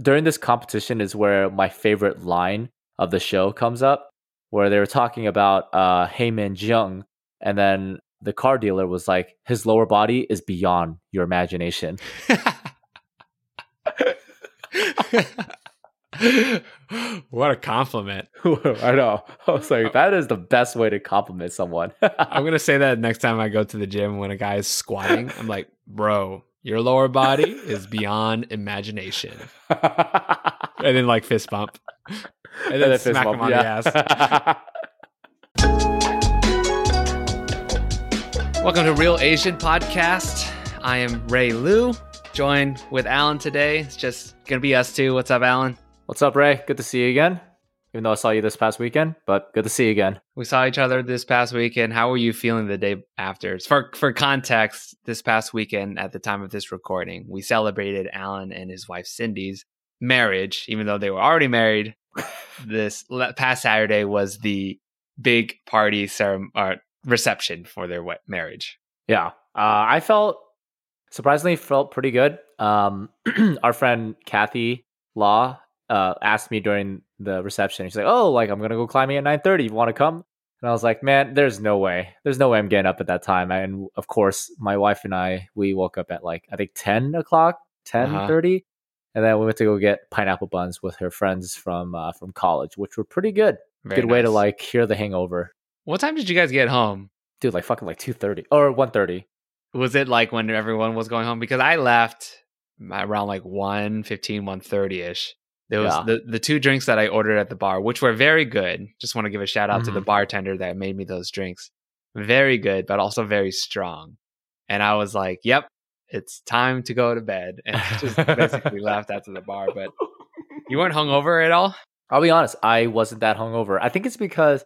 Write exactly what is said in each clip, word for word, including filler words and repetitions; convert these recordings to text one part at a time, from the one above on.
during this competition is where my favorite line of the show comes up, where they were talking about uh, Heyman Jung, and then the car dealer was like, his lower body is beyond your imagination. What a compliment. I know. I was like, that is the best way to compliment someone. I'm going to say that next time I go to the gym when a guy is squatting. I'm like, bro, your lower body is beyond imagination. And then like fist bump. And then, and then smack bump, him on yeah. the ass. Welcome to Real Asian Podcast. I am Ray Liu, joined with Alan today. It's just going to be us two. What's up, Alan? What's up, Ray? Good to see you again. Even though I saw you this past weekend, but good to see you again. We saw each other this past weekend. How were you feeling the day after? For for context, this past weekend at the time of this recording, we celebrated Alan and his wife Cindy's marriage, even though they were already married. This past Saturday was the big party ceremony, or reception for their marriage. Yeah, uh, I felt surprisingly felt pretty good. Um, our friend Kathy Law uh, asked me during the reception. She's like, "Oh, like I'm gonna go climbing at nine thirty. You want to come?" And I was like, "Man, there's no way. There's no way I'm getting up at that time." And of course, my wife and I we woke up at like I think ten o'clock, ten thirty, uh-huh. And then we went to go get pineapple buns with her friends from uh, from college, which were pretty good. Very good nice way to like cure the hangover. What time did you guys get home, dude? Like fucking like two thirty or one thirty. Was it like when everyone was going home? Because I left around like one fifteen, one thirty ish. There was yeah. the, the two drinks that I ordered at the bar, which were very good. Just want to give a shout out mm-hmm. to the bartender that made me those drinks. Very good, but also very strong. And I was like, yep, it's time to go to bed. And I just basically left after the bar. But you weren't hungover at all? I'll be honest, I wasn't that hungover. I think it's because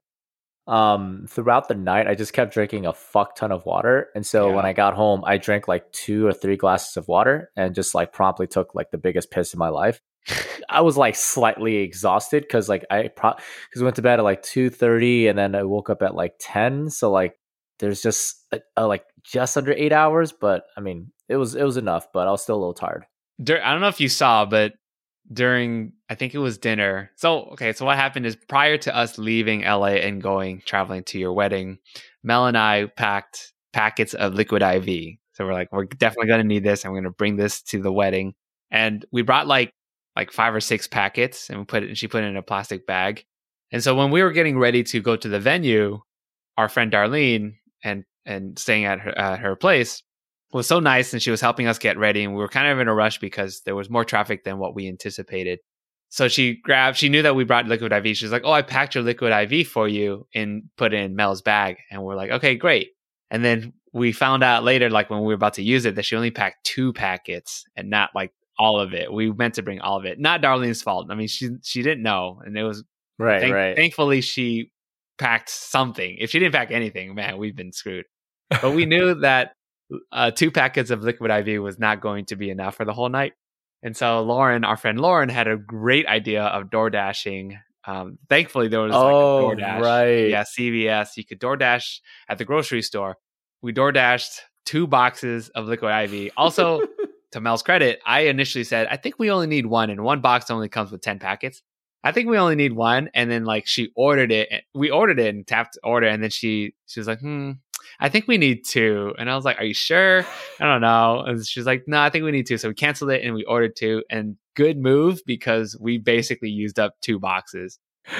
um, throughout the night, I just kept drinking a fuck ton of water. And so yeah. when I got home, I drank like two or three glasses of water and just like promptly took like the biggest piss in my life. I was like slightly exhausted because like I pro because we went to bed at like two thirty and then I woke up at like ten. So like there's just uh, uh, like just under eight hours. But I mean, it was it was enough, but I was still a little tired. Dur- I don't know if you saw, but during I think it was dinner. So okay, so what happened is prior to us leaving L A and going traveling to your wedding, Mel and I packed packets of liquid I V. So we're like, we're definitely gonna need this, and we're gonna bring this to the wedding. And we brought like like five or six packets and we put it and she put it in a plastic bag. And so when we were getting ready to go to the venue, our friend Darlene and and staying at her, at her place was so nice, and she was helping us get ready, and we were kind of in a rush because there was more traffic than what we anticipated. So she grabbed, she knew that we brought liquid I V. She's like, "Oh, I packed your liquid I V for you and put it in Mel's bag." And we're like, "Okay, great." And then we found out later, like when we were about to use it, that she only packed two packets and not like all of it. We meant to bring all of it. Not Darlene's fault. I mean, she she didn't know, and it was right. Thank, right. Thankfully, she packed something. If she didn't pack anything, man, we've been screwed. But we knew that uh, two packets of liquid I V was not going to be enough for the whole night, and so Lauren, our friend Lauren, had a great idea of door dashing. Um, thankfully, there was oh, like a DoorDash. Right. Yeah, C V S. You could DoorDash at the grocery store. We DoorDashed two boxes of liquid I V. Also. To Mel's credit, I initially said, I think we only need one, and one box only comes with ten packets. I think we only need one. And then like she ordered it. We ordered it and tapped order. And then she, she was like, hmm, I think we need two. And I was like, are you sure? I don't know. And she's like, no, I think we need two. So we canceled it and we ordered two, and good move because we basically used up two boxes.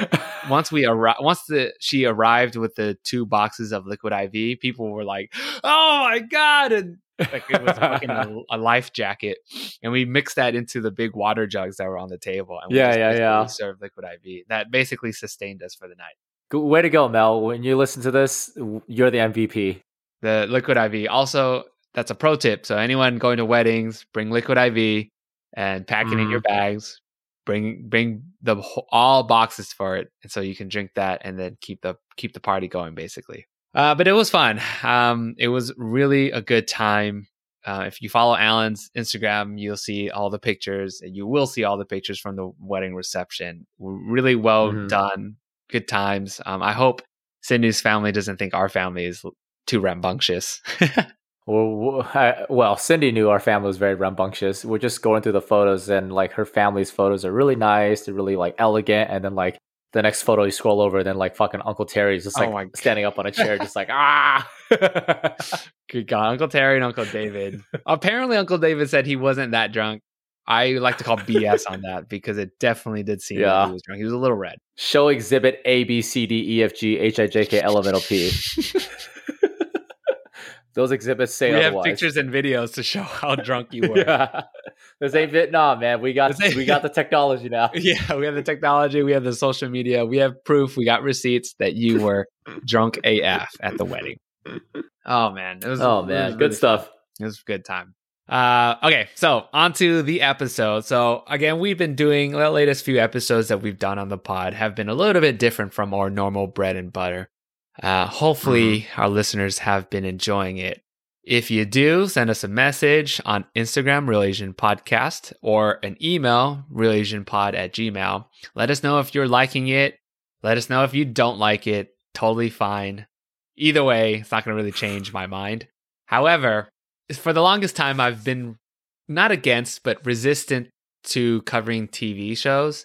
Once we arrived, once the she arrived with the two boxes of liquid I V, people were like, oh my God. And like it was fucking a, a life jacket, and we mixed that into the big water jugs that were on the table. And we yeah, just yeah, yeah. served liquid I V. That basically sustained us for the night. Good way to go, Mel. When you listen to this, you're the M V P. The liquid I V. Also, that's a pro tip. So anyone going to weddings, bring liquid I V and pack it mm. in your bags. Bring bring the all boxes for it, and so you can drink that and then keep the keep the party going, basically. Uh, but it was fun. Um, it was really a good time. Uh, if you follow Alan's Instagram, you'll see all the pictures, and you will see all the pictures from the wedding reception. Really well mm-hmm. done. Good times. Um, I hope Cindy's family doesn't think our family is too rambunctious. Well, I- well, Cindy knew our family was very rambunctious. We're just going through the photos, and like her family's photos are really nice. They're really like elegant, and then like the next photo you scroll over, then like fucking Uncle Terry's just Oh like my God. standing up on a chair, just like ah. Good God, Uncle Terry and Uncle David. Apparently, Uncle David said he wasn't that drunk. I like to call B S on that because it definitely did seem Yeah. like he was drunk. He was a little red. Show exhibit A B C D E F G H I J K L M N O P. Those exhibits say we otherwise. have pictures and videos to show how drunk you were. Yeah. This ain't Vietnam, man. We got This ain't- we got the technology now. Yeah, we have the technology, we have the social media, we have proof, we got receipts that you were drunk A F at the wedding. Oh man, it was. Oh it man, was good really stuff. fun. It was a good time. Uh, okay, so on to the episode. So again, we've been doing the latest few episodes that we've done on the pod have been a little bit different from our normal bread and butter. Uh, hopefully, mm-hmm. our listeners have been enjoying it. If you do, send us a message on Instagram, Real Asian Podcast, or an email, realasianpod at gmail. Let us know if you're liking it. Let us know if you don't like it. Totally fine. Either way, it's not going to really change my mind. However, for the longest time, I've been not against, but resistant to covering T V shows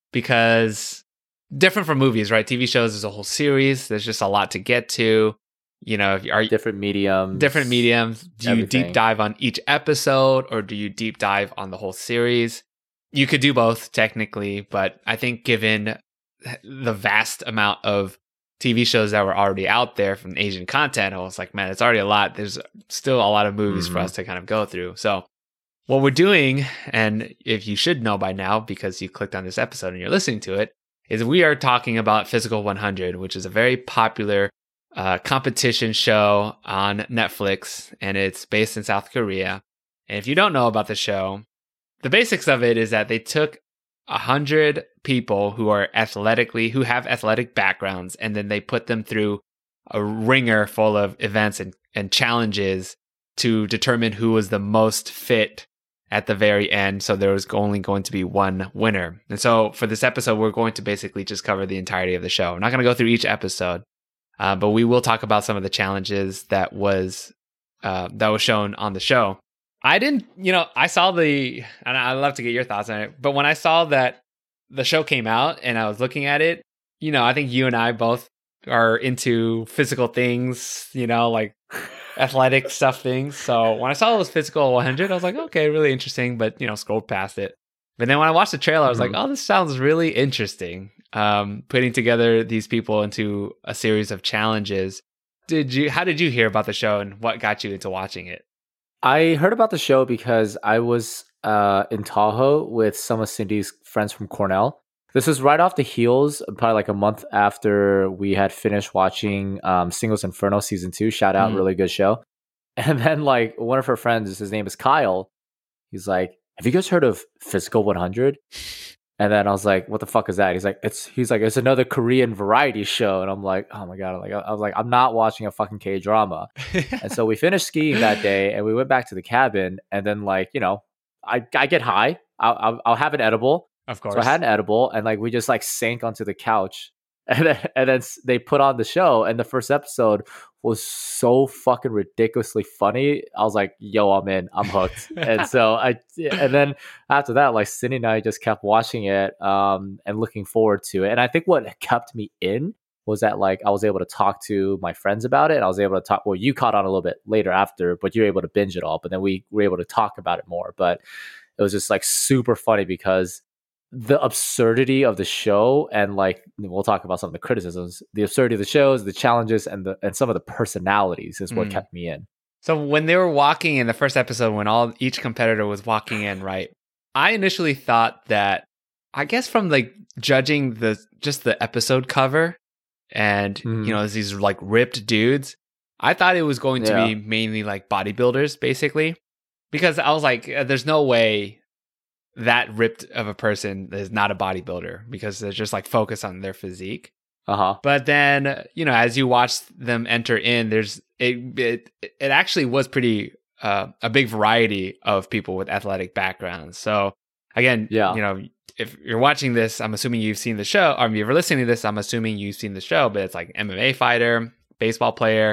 because different from movies, right? T V shows is a whole series. There's just a lot to get to. You know, if you are different mediums, different mediums. Do you everything. deep dive on each episode or do you deep dive on the whole series? You could do both technically, but I think given the vast amount of T V shows that were already out there from Asian content, I was like, man, it's already a lot. There's still a lot of movies mm-hmm. for us to kind of go through. So what we're doing, and if you should know by now because you clicked on this episode and you're listening to it, is we are talking about Physical one hundred, which is a very popular uh, competition show on Netflix, and it's based in South Korea. And if you don't know about the show, the basics of it is that they took a hundred people who are athletically, who have athletic backgrounds, and then they put them through a ringer full of events and, and challenges to determine who was the most fit at the very end. So there was only going to be one winner. And so for this episode, we're going to basically just cover the entirety of the show. I'm not going to go through each episode, uh, but we will talk about some of the challenges that was uh, that was shown on the show. I didn't, you know, I saw the, and I'd love to get your thoughts on it, but when I saw that the show came out and I was looking at it, you know, I think you and I both are into physical things, you know, like athletic stuff things. So when I saw it was Physical one hundred, I was like, okay, really interesting, but, you know, scrolled past it. But then when I watched the trailer, I was mm-hmm. like, oh, this sounds really interesting. Um, putting together these people into a series of challenges. Did you, how did you hear about the show and what got you into watching it? I heard about the show because I was uh, in Tahoe with some of Cindy's friends from Cornell. This was right off the heels, probably like a month after we had finished watching um, Singles Inferno season two. Shout out, mm. really good show. And then like one of her friends, his name is Kyle. He's like, "Have you guys heard of Physical one hundred?" And then I was like, "What the fuck is that?" He's like, "It's he's like it's another Korean variety show." And I'm like, "Oh my god!" I'm like, I was like, "I'm not watching a fucking K drama." And so we finished skiing that day, and we went back to the cabin. And then like you know, I I get high. I'll I'll, I'll have an edible. Of course. So I had an edible, and like we just like sank onto the couch, and then, and then they put on the show, and the first episode was so fucking ridiculously funny. I was like, "Yo, I'm in, I'm hooked." And so I, and then after that, like Cindy and I just kept watching it, um, and looking forward to it. And I think what kept me in was that like I was able to talk to my friends about it. And I was able to talk. Well, you caught on a little bit later after, but you were able to binge it all. But then we were able to talk about it more. But it was just like super funny because the absurdity of the show, and like we'll talk about some of the criticisms, the absurdity of the shows, the challenges, and the and some of the personalities is what mm. kept me in. So when they were walking in the first episode, when all each competitor was walking in, right? I initially thought that, I guess from like judging the just the episode cover, and mm. you know these like ripped dudes, I thought it was going to yeah. be mainly like bodybuilders, basically, because I was like, there's no way that ripped of a person is not a bodybuilder because they're just like focused on their physique. Uh-huh. But then, you know, as you watch them enter in, there's it it, it actually was pretty uh, a big variety of people with athletic backgrounds. So again, yeah. you know, if you're watching this, I'm assuming you've seen the show, or if you're listening to this, I'm assuming you've seen the show, but it's like M M A fighter, baseball player,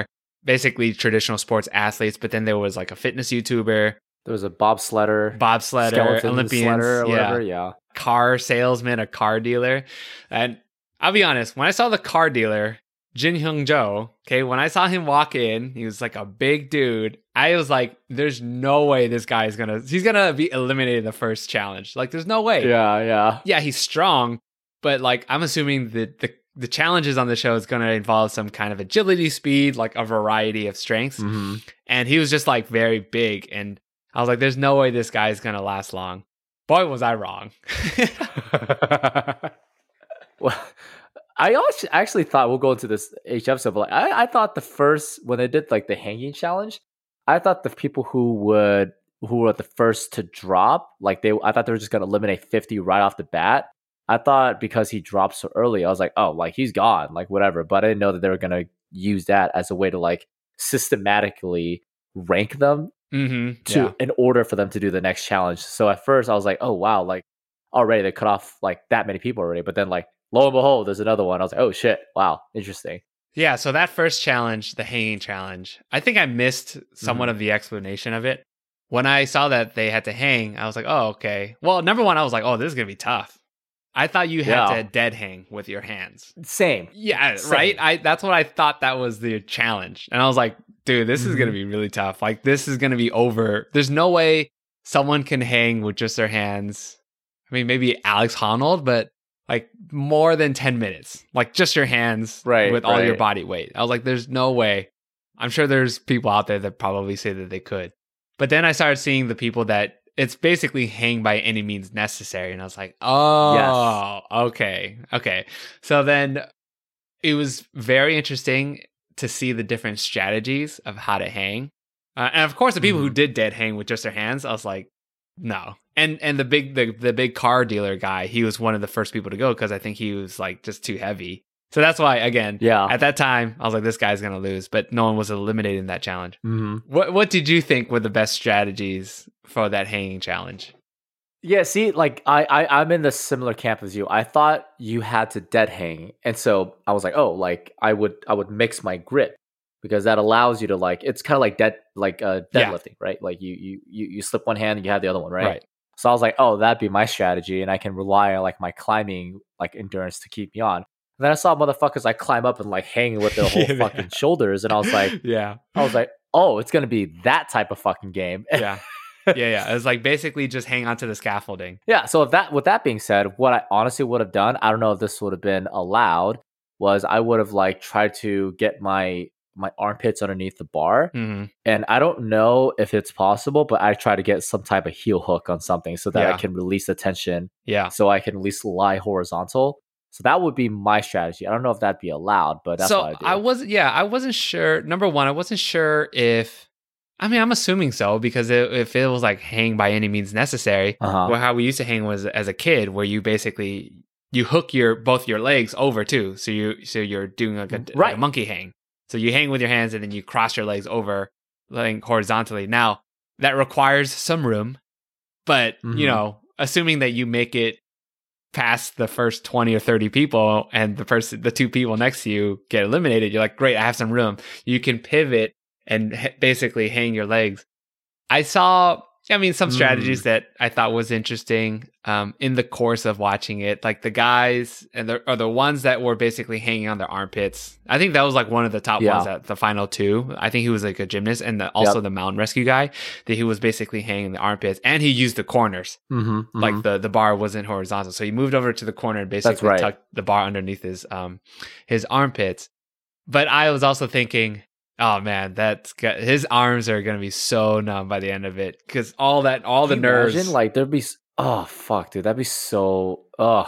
basically traditional sports athletes, but then there was like a fitness YouTuber, There was a bobsledder, bobsledder, skeleton Olympians, sledder or yeah, whatever. Yeah. car salesman, a car dealer. And I'll be honest, when I saw the car dealer, Jin Hyung Jo, okay, when I saw him walk in, he was like a big dude. I was like, there's no way this guy is gonna, he's gonna be eliminated the first challenge. Like, there's no way. Yeah, yeah. Yeah, he's strong, but like, I'm assuming that the, the challenges on the show is gonna involve some kind of agility, speed, like a variety of strengths. Mm-hmm. And he was just like very big. And I was like, there's no way this guy is gonna last long. Boy, was I wrong. Well, I actually, actually thought we'll go into this each episode, but like, I, I thought the first when they did like the hanging challenge, I thought the people who would who were the first to drop, like they, I thought they were just gonna eliminate fifty right off the bat. I thought because he dropped so early, I was like, oh, like he's gone, like whatever. But I didn't know that they were gonna use that as a way to like systematically rank them mm-hmm. to yeah. in order for them to do the next challenge. So at first I was like, oh wow, like already they cut off like that many people already. But then like lo and behold, there's another one. I was like, oh shit, wow, interesting. Yeah, so that first challenge, the hanging challenge, I think I missed somewhat Mhm. of the explanation of it. When I saw that they had to hang, I was like, oh, okay. Well, number one, I was like, oh, this is going to be tough. I thought you had Yeah. to dead hang with your hands. Same. Yeah, Same. right? I That's what I thought that was the challenge. And I was like, dude, this is going to be really tough. Like, this is going to be over. There's no way someone can hang with just their hands. I mean, maybe Alex Honnold, but like more than ten minutes, like just your hands Right, with all your right. body weight. I was like, there's no way. I'm sure there's people out there that probably say that they could. But then I started seeing the people that it's basically hang by any means necessary. And I was like, oh, okay. Okay. So then it was very interesting to see the different strategies of how to hang. Uh, and of course, the people who Mhm. did dead hang with just their hands, I was like, no. And and the big the, the big car dealer guy, he was one of the first people to go because I think he was like just too heavy. So that's why, again, Yeah. at that time, I was like, this guy's gonna lose, but no one was eliminated in that challenge. Mm-hmm. What what did you think were the best strategies for that hanging challenge? Yeah, see, like I, I, I'm in the similar camp as you. I thought you had to dead hang, and so I was like, oh, like I would, I would mix my grip because that allows you to like, it's kind of like dead, like uh, Yeah. deadlifting, right? Like you, you, you, you slip one hand and you have the other one, right? Right. So I was like, oh, that'd be my strategy, and I can rely on like my climbing, like endurance to keep me on. And then I saw motherfuckers like climb up and like hang with their whole Yeah. fucking shoulders, and I was like, yeah. I was like, oh, it's gonna be that type of fucking game. Yeah. Yeah, yeah. It was like basically just hang onto the scaffolding. Yeah. So if that, with that being said, what I honestly would have done, I don't know if this would have been allowed, was I would have like tried to get my my armpits underneath the bar, Mm-hmm. and I don't know if it's possible, but I try to get some type of heel hook on something so that Yeah. I can release the tension, Yeah. so I can at least lie horizontal. So that would be my strategy. I don't know if that'd be allowed, but that's so what I do. I wasn't. Yeah, I wasn't sure. Number one, I wasn't sure if. I mean, I'm assuming so because it, if it was like hang by any means necessary, uh-huh. well, how we used to hang was as a kid, where you basically you hook your both your legs over too, so you so you're doing like a, like Right. a monkey hang. So you hang with your hands and then you cross your legs over, laying horizontally. Now that requires some room, but Mhm. you know, assuming that you make it past the first twenty or thirty people and the person, the two people next to you get eliminated, you're like, great, I have some room. You can pivot and h- basically hang your legs. I saw, I mean, some Mm. strategies that I thought was interesting um, in the course of watching it. Like the guys and the, or the ones that were basically hanging on their armpits. I think that was like one of the top Yeah. ones at the final two. I think he was like a gymnast and the, also Yep. the mountain rescue guy that he was basically hanging the armpits and he used the corners. Mhm, mhm. Like the, the bar wasn't horizontal. So he moved over to the corner and basically right. tucked the bar underneath his um his armpits. But I was also thinking, oh man, that's got, his arms are gonna be so numb by the end of it because all that, all the Can you nerves. imagine, like there'd be s- oh fuck, dude, that'd be so. Oh,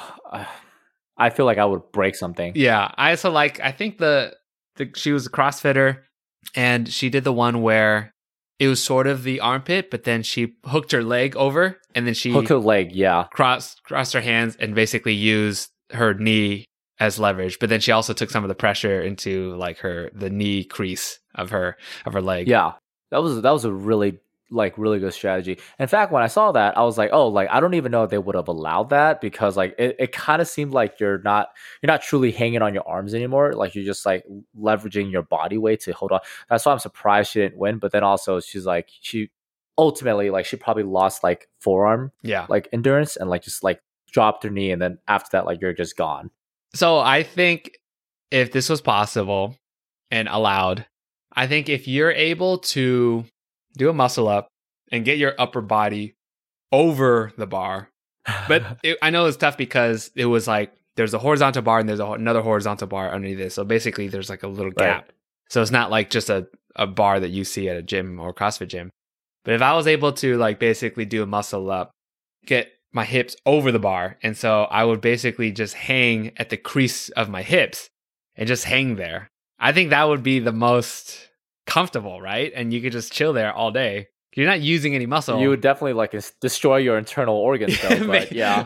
I feel like I would break something. Yeah, I also like. I think the, the she was a CrossFitter, and she did the one where it was sort of the armpit, but then she hooked her leg over, and then she Hook her leg, yeah. crossed crossed her hands and basically used her knee as leverage. But then she also took some of the pressure into like her the knee crease of her of her leg. Yeah, that was that was a really like really good strategy. In fact, when I saw that, I was like, oh, like I don't even know if they would have allowed that because like it, it kind of seemed like you're not you're not truly hanging on your arms anymore. Like you're just like leveraging your body weight to hold on. That's why I'm surprised she didn't win. But then also she's like she ultimately like she probably lost like forearm Yeah. like endurance and like just like dropped her knee and then after that like you're just gone. So I think if this was possible and allowed, I think if you're able to do a muscle up and get your upper body over the bar, but it, I know it's tough because it was like there's a horizontal bar and there's a, another horizontal bar underneath it. So basically there's like a little gap. Right. So it's not like just a, a bar that you see at a gym or CrossFit gym. But if I was able to like basically do a muscle up, get my hips over the bar, and so I would basically just hang at the crease of my hips and just hang there. I think that would be the most comfortable, right? And you could just chill there all day. You're not using any muscle. You would definitely like ins- destroy your internal organs though, but yeah.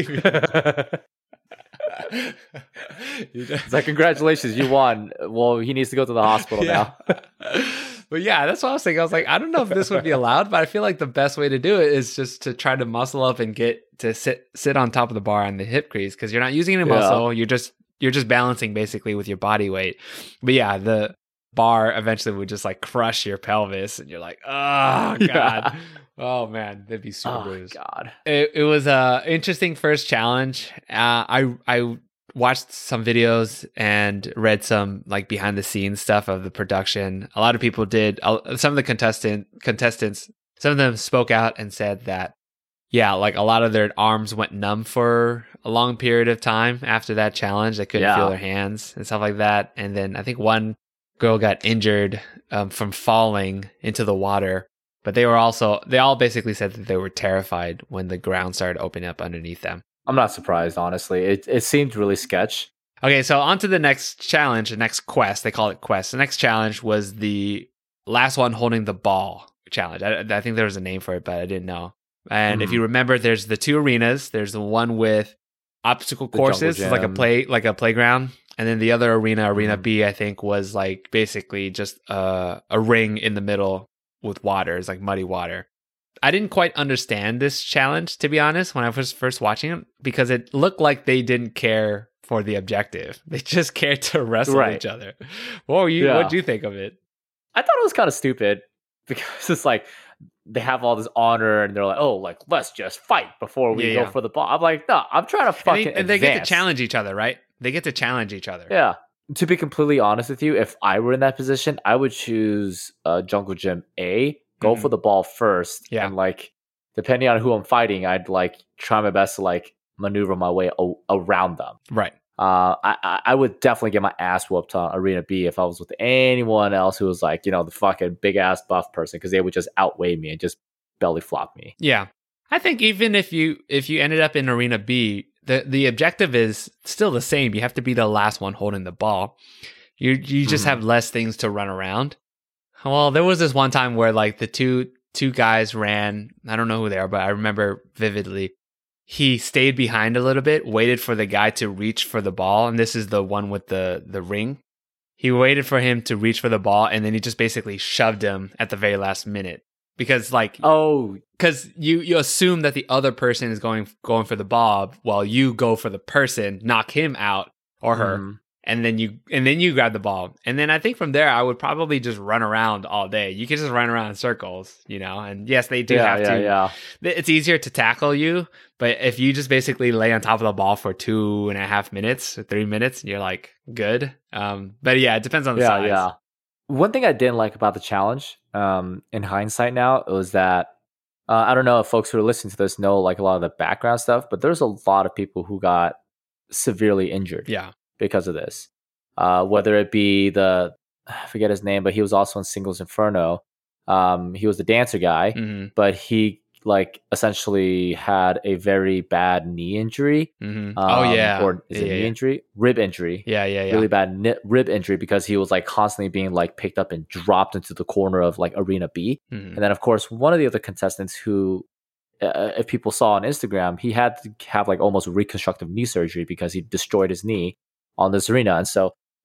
It's like, congratulations, you won. Well, he needs to go to the hospital yeah. now. But yeah, that's what I was thinking. I was like, I don't know if this would be allowed, but I feel like the best way to do it is just to try to muscle up and get to sit sit on top of the bar on the hip crease because you're not using any Yeah. muscle. You're just you're just balancing basically with your body weight. But yeah, the bar eventually would just like crush your pelvis, and you're like, oh god, Yeah. oh man, that'd be super Oh bruised. god. It, it was a interesting first challenge. Uh, I I watched some videos and read some like behind the scenes stuff of the production. A lot of people did. Uh, some of the contestant contestants, some of them spoke out and said that yeah, like a lot of their arms went numb for a long period of time after that challenge. They couldn't Yeah. feel their hands and stuff like that. And then I think one girl got injured um, from falling into the water. But they were also, they all basically said that they were terrified when the ground started opening up underneath them. I'm not surprised, honestly. It it seemed really sketch. Okay, so on to the next challenge, the next quest. They call it quest. The next challenge was the last one holding the ball challenge. I, I think there was a name for it, but I didn't know. And Mhm. if you remember, there's the two arenas. There's the one with obstacle The jungle courses, it's like a gym. play, like a playground. And then the other arena, Arena Mhm. B, I think was like basically just a, a ring in the middle with water. It's like muddy water. I didn't quite understand this challenge, to be honest, when I was first watching it, because it looked like they didn't care for the objective. They just cared to wrestle Right. each other. What were you? Yeah. What do you think of it? I thought it was kind of stupid because it's like they have all this honor and they're like, oh, like let's just fight before we Yeah, go yeah. for the ball. I'm like, no, I'm trying to And fucking they, and they get to advance. challenge each other, right? They get to challenge each other. Yeah. To be completely honest with you, if I were in that position, I would choose uh, Jungle Gym A, go Mhm. for the ball first, Yeah. and like depending on who I'm fighting, I'd like try my best to like maneuver my way o- around them. Right. Uh, I I- I would definitely get my ass whooped on Arena B if I was with anyone else who was like, you know, the fucking big ass buff person, because they would just outweigh me and just belly flop me. Yeah. I think even if you if you ended up in Arena B, the, the objective is still the same. You have to be the last one holding the ball. You you just Mhm. have less things to run around. Well, there was this one time where like the two two guys ran. I don't know who they are, but I remember vividly. He stayed behind a little bit, waited for the guy to reach for the ball, and this is the one with the the ring. He waited for him to reach for the ball, and then he just basically shoved him at the very last minute because like Oh, because you you assume that the other person is going going for the ball while you go for the person, knock him out or her, mhm. and then you and then you grab the ball. And then I think from there I would probably just run around all day. You could just run around in circles, you know. And yes, they do yeah, have yeah, to. yeah. It's easier to tackle you, but if you just basically lay on top of the ball for two and a half minutes or three minutes, you're like good. Um, but yeah, it depends on the Yeah, size. yeah. One thing I didn't like about the challenge, um, in hindsight now, was that uh, I don't know if folks who are listening to this know like a lot of the background stuff, but there's a lot of people who got severely injured Yeah. because of this. Uh, whether it be the I forget his name, but he was also in Singles Inferno. Um, he was the dancer guy, hmm but he like essentially had a very bad knee injury. hmm Um, oh yeah. or is yeah, it yeah, knee yeah. injury? Rib injury. Yeah, yeah, yeah. Really bad ni- rib injury because he was like constantly being like picked up and dropped into the corner of like Arena B. Mhm. And then of course one of the other contestants who, uh, if people saw on Instagram, he had to have like almost reconstructive knee surgery because he destroyed his knee on this arena. And so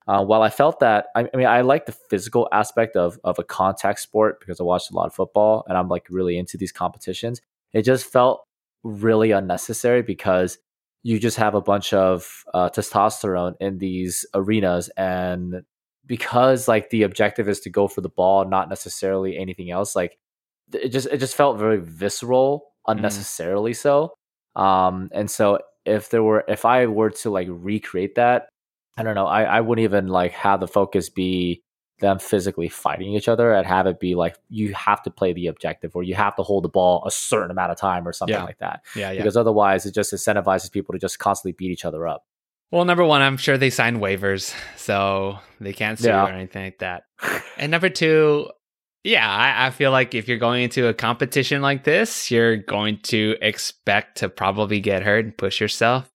Uh, while I felt that, I, I mean, I like the physical aspect of of a contact sport because I watched a lot of football and I'm like really into these competitions. It just felt really unnecessary because you just have a bunch of uh, testosterone in these arenas, and because like the objective is to go for the ball, not necessarily anything else. Like it just it just felt very visceral, unnecessarily mm. so. Um, and so if there were if I were to like recreate that, I don't know, I, I wouldn't even like have the focus be them physically fighting each other. I'd have it be like you have to play the objective or you have to hold the ball a certain amount of time or something yeah. like that. Yeah, yeah. Because otherwise it just incentivizes people to just constantly beat each other up. Well, number one, I'm sure they signed waivers, so they can't sue yeah. or anything like that. And number two, yeah, I, I feel like if you're going into a competition like this, you're going to expect to probably get hurt and push yourself.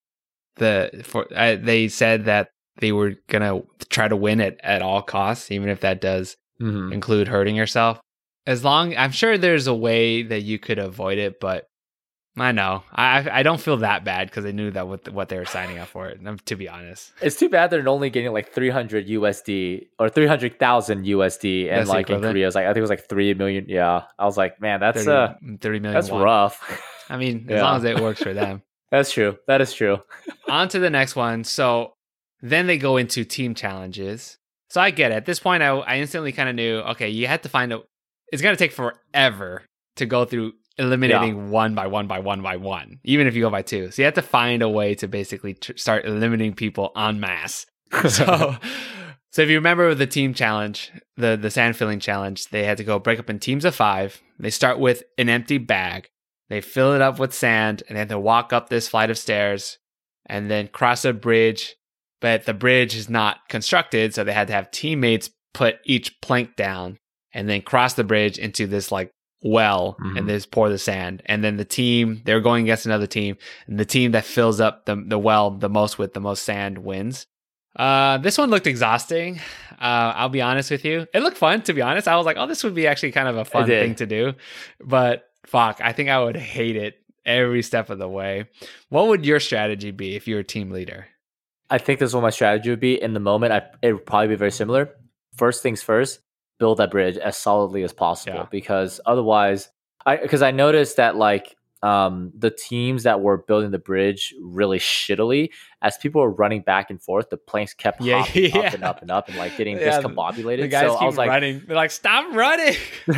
The for uh, they said that they were gonna try to win it at all costs, even if that does mm-hmm. include hurting yourself. As long, I'm sure there's a way that you could avoid it, but I know I I don't feel that bad because I knew that what what they were signing up for. To be honest, it's too bad they're only getting like three hundred U S D or three hundred thousand U S D, and that's like in Korea, it's like I think it was like three million. Yeah, I was like, man, that's thirty, uh thirty million. That's won. rough. I mean, as yeah. long as it works for them. That's true. That is true. On to the next one. So then they go into team challenges. So I get it. At this point, I, I instantly kind of knew, okay, you had to find a, it's going to take forever to go through eliminating yeah. one by one by one by one, even if you go by two. So you have to find a way to basically tr- start eliminating people en masse. So, so if you remember the team challenge, the, the sand filling challenge, they had to go break up in teams of five. They start with an empty bag. They fill it up with sand and they have to walk up this flight of stairs and then cross a bridge. But the bridge is not constructed, so they had to have teammates put each plank down and then cross the bridge into this like well mm-hmm. and just pour the sand. And then the team, they're going against another team, and the team that fills up the, the well the most with the most sand wins. Uh, this one looked exhausting. Uh, I'll be honest with you. It looked fun, to be honest. I was like, oh, this would be actually kind of a fun thing to do. But fuck, I think I would hate it every step of the way. What would your strategy be if you were team leader? I think this is what my strategy would be in the moment. I, it would probably be very similar. First things first, build that bridge as solidly as possible yeah. because otherwise, I because I noticed that like um, the teams that were building the bridge really shittily, as people were running back and forth, the planks kept yeah, hopping yeah. up and up and up and like getting yeah, discombobulated. The guys so keep I was like, running. They're like, stop running.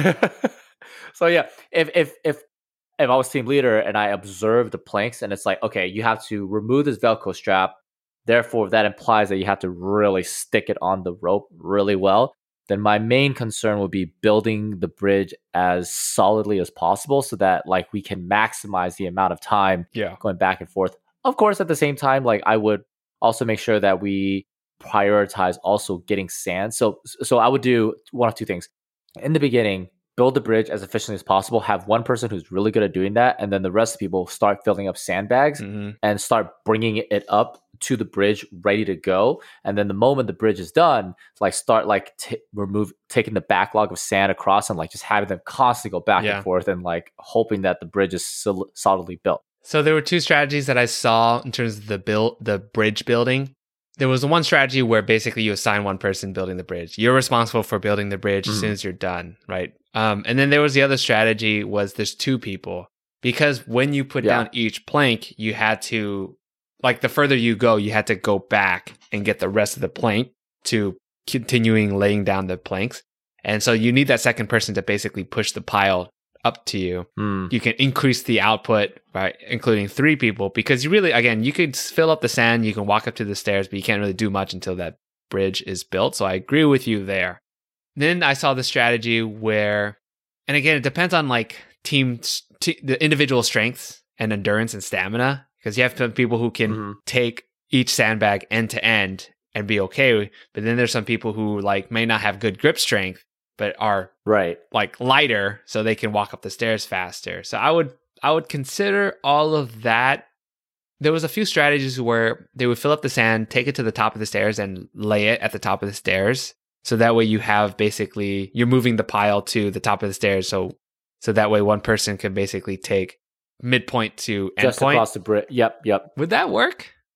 So yeah, if if if if I was team leader and I observed the planks and it's like, okay, you have to remove this Velcro strap. Therefore, that implies that you have to really stick it on the rope really well. Then my main concern would be building the bridge as solidly as possible so that like we can maximize the amount of time yeah. going back and forth. Of course, at the same time, like I would also make sure that we prioritize also getting sand. So, so I would do one of two things. In the beginning, build the bridge as efficiently as possible, have one person who's really good at doing that, and then the rest of the people start filling up sandbags mm-hmm. and start bringing it up to the bridge ready to go. And then the moment the bridge is done, like start like t- remove taking the backlog of sand across and like just having them constantly go back yeah. and forth and like hoping that the bridge is sol- solidly built. So there were two strategies that I saw in terms of the build, the bridge building. There was the one strategy where basically you assign one person building the bridge. You're responsible for building the bridge mm-hmm. as soon as you're done, right? Um, and then there was the other strategy was there's two people, because when you put yeah. down each plank, you had to, like the further you go, you had to go back and get the rest of the plank to continuing laying down the planks. And so you need that second person to basically push the pile up to you. Mm. You can increase the output by including three people, because you really, again, you could fill up the sand, you can walk up to the stairs, but you can't really do much until that bridge is built. So I agree with you there. Then I saw the strategy where, and again, it depends on like team, t- the individual strengths and endurance and stamina, because you have some people who can mm-hmm. take each sandbag end to end and be okay. But then there's some people who like may not have good grip strength, but are right like lighter, so they can walk up the stairs faster. So I would I would consider all of that. There was a few strategies where they would fill up the sand, take it to the top of the stairs, and lay it at the top of the stairs. So that way you have basically, you're moving the pile to the top of the stairs. So so that way one person can basically take midpoint to endpoint. Just across the bridge. Yep, yep. Would that work?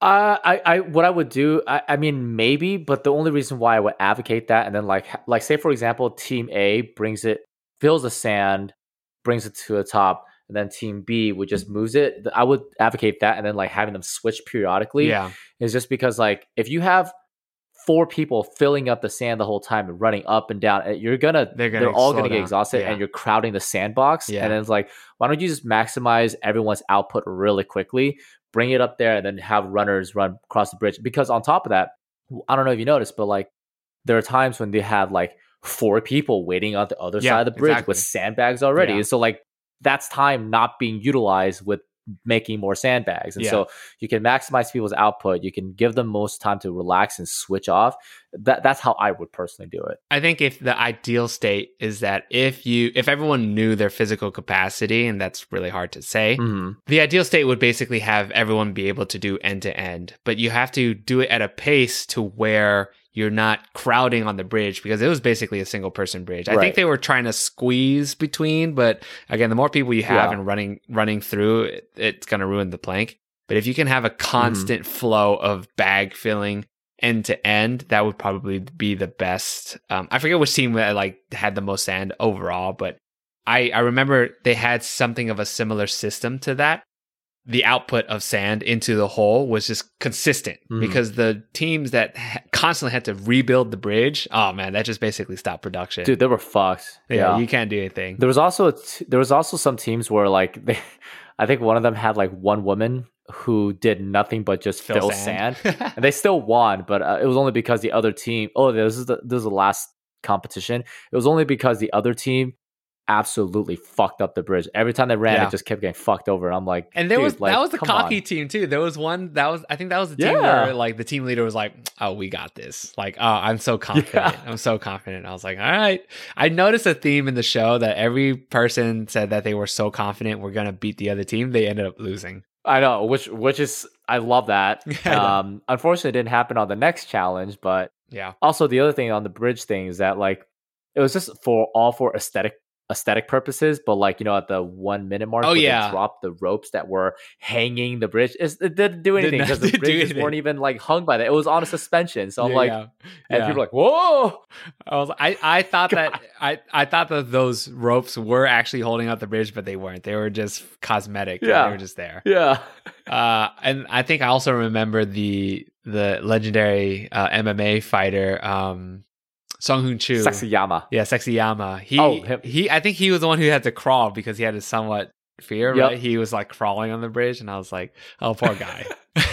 Uh, I, I, what I would do, I, I mean, maybe, but the only reason why I would advocate that, and then like, ha- like, say for example, Team A brings it, fills the sand, brings it to the top, and then Team B would just moves it. th- I would advocate that, and then like having them switch periodically Yeah, is just because like if you have four people filling up the sand the whole time and running up and down, uh, you're gonna, they're they're, gonna all slow gonna get down. exhausted, Yeah, and you're crowding the sandbox. yeah, And then it's like, why don't you just maximize everyone's output really quickly, bring it up there, and then have runners run across the bridge? Because on top of that, I don't know if you noticed, but like there are times when they have like four people waiting on the other Yeah, side of the bridge exactly. with sandbags already. Yeah. And so like that's time not being utilized with making more sandbags. And Yeah. so you can maximize people's output. You can give them most time to relax and switch off. That that's how I would personally do it. I think if the ideal state is that if you if everyone knew their physical capacity, and that's really hard to say, hmm the ideal state would basically have everyone be able to do end to end, but you have to do it at a pace to where you're not crowding on the bridge, because it was basically a single person bridge. I Right. think they were trying to squeeze between, but again, the more people you have Yeah. and running running through, it, it's going to ruin the plank. But if you can have a Mm-hmm. constant flow of bag filling end to end, that would probably be the best. Um, I forget which team that like had the most sand overall, but I I remember they had something of a similar system to that. The output of sand into the hole was just consistent, Mhm. because the teams that ha- constantly had to rebuild the bridge, oh man, that just basically stopped production. Dude, they were fucked. yeah, you can't do anything. There was also a t- there was also some teams where like they, I think one of them had like one woman who did nothing but just Fill fill, sand. sand. And they still won, but uh, it was only because the other team. Oh, this is the this is the last competition. It was only because the other team absolutely fucked up the bridge. Every time they ran, Yeah. it just kept getting fucked over. And I'm like, And there dude, was like, that was the come cocky on. team too. There was one that was I think that was the team Yeah. where like the team leader was like, "Oh, we got this." Like, "Oh, I'm so confident. I'm so confident." I was like, "All right." I noticed a theme in the show that every person said that they were so confident we're gonna beat the other team. They ended up losing. I know, which which is I love that. I know. um, unfortunately, it didn't happen on the next challenge, but Yeah, also the other thing on the bridge thing is that like it was just for all for aesthetic aesthetic purposes, but like you know at the one minute mark, Oh, where yeah. they dropped the ropes that were hanging the bridge. It's, it didn't do anything not- because the didn't do bridges anything. weren't even like hung by that. It was on a suspension. So I'm Yeah, like, yeah. and Yeah. people are like, whoa. I was I, I thought God. that I, I thought that those ropes were actually holding up the bridge, but they weren't. They were just cosmetic. Yeah. They were just there. Yeah, Uh, and I think I also remember the the legendary uh, M M A fighter, um, Song Hoon Chu. Sexyama. Yeah, Sexyama. He Oh, him. he. I think he was the one who had to crawl because he had a somewhat fear. Yep. Right? He was like crawling on the bridge, and I was like, "Oh, poor guy."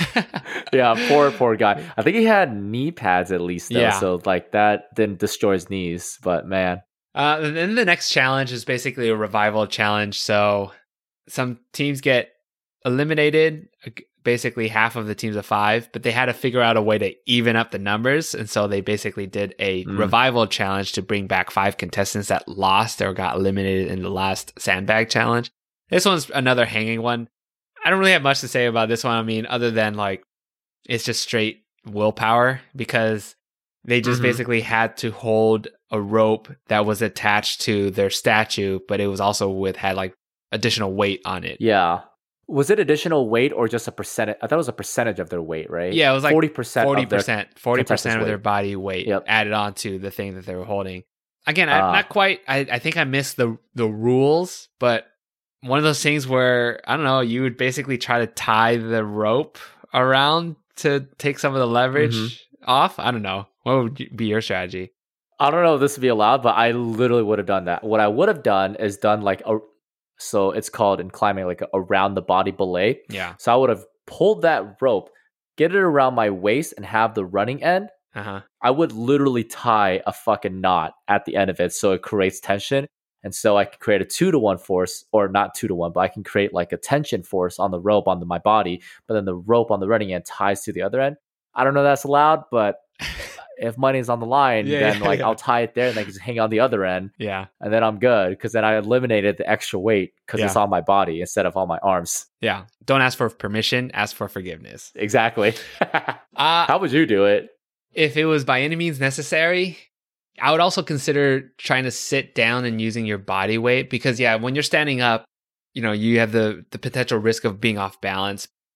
Yeah, poor poor guy. I think he had knee pads at least though, Yeah. so like that didn't destroy his knees. But man, Uh, and then the next challenge is basically a revival challenge. So some teams get eliminated, basically half of the teams of five, but they had to figure out a way to even up the numbers. And so they basically did a Mm. revival challenge to bring back five contestants that lost or got eliminated in the last sandbag challenge. This one's another hanging one. I don't really have much to say about this one. I mean, other than like, it's just straight willpower, because they just Mhm. basically had to hold a rope that was attached to their statue, but it was also with had like additional weight on it. yeah. Was it additional weight or just a percentage? I thought it was a percentage of their weight, right? Yeah, it was like forty percent. Forty of their, percent, forty percent contestants' of their weight. body weight Yep. added on to the thing that they were holding. Again, I, Ah. not quite. I, I think I missed the the rules, but one of those things where I don't know. You would basically try to tie the rope around to take some of the leverage Mm-hmm. off. I don't know. What would be your strategy? I don't know if this would be allowed, but I literally would have done that. What I would have done is done like a, so it's called in climbing like a around the body belay. Yeah. So I would have pulled that rope, get it around my waist, and have the running end. Uh huh. I would literally tie a fucking knot at the end of it so it creates tension. And so I can create a two to one force, or not two to one, but I can create like a tension force on the rope on the, my body. But then the rope on the running end ties to the other end. I don't know if that's allowed, but if money's on the line, Yeah, then yeah, like yeah. I'll tie it there and then I can just hang on the other end, Yeah. and then I'm good because then I eliminated the extra weight because Yeah. it's on my body instead of on my arms. Yeah. Don't ask for permission. Ask for forgiveness. Exactly. Uh, How would you do it? if it was by any means necessary, I would also consider trying to sit down and using your body weight, because yeah, when you're standing up, you know, you have the the potential risk of being off balance.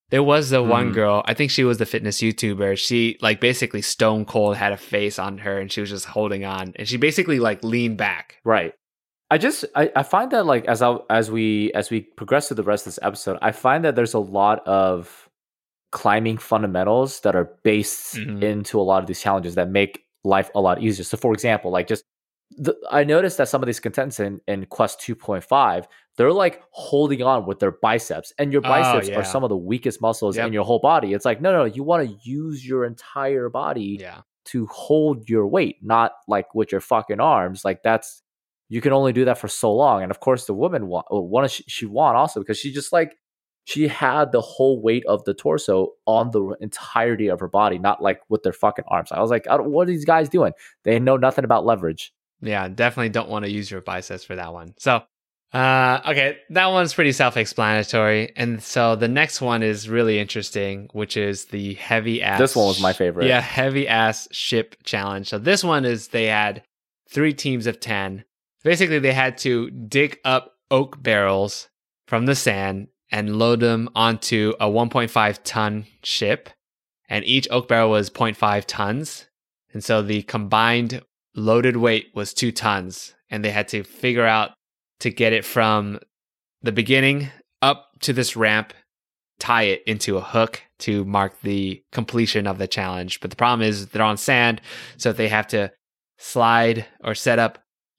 There was the one Mm. girl, I think she was the fitness YouTuber. She like basically stone cold had a face on her and she was just holding on. And she basically like leaned back. Right. I just I, I find that like as I as we as we progress through the rest of this episode, I find that there's a lot of climbing fundamentals that are based Mhm. into a lot of these challenges that make life a lot easier. So for example, like just the, I noticed that some of these contestants in, in Quest two point five, they're like holding on with their biceps, and your Oh, biceps yeah. are some of the weakest muscles Yep. in your whole body. It's like, no, no, you want to use your entire body Yeah. to hold your weight, not like with your fucking arms. Like that's, you can only do that for so long. And of course the woman won, one she, she won also because she just like, she had the whole weight of the torso on the entirety of her body, not like with their fucking arms. I was like, I don't- what are these guys doing? They know nothing about leverage. Yeah, definitely don't want to use your biceps for that one. So, uh, okay, that one's pretty self-explanatory. And so the next one is really interesting, which is the heavy ass. This one was my favorite. Yeah, heavy ass ship challenge. So this one is they had three teams of ten. Basically, they had to dig up oak barrels from the sand and load them onto a one point five ton ship. And each oak barrel was zero point five tons. And so the combined loaded weight was two tons. And they had to figure out to get it from the beginning up to this ramp, tie it into a hook to mark the completion of the challenge. But the problem is they're on sand, so they have to slide or set up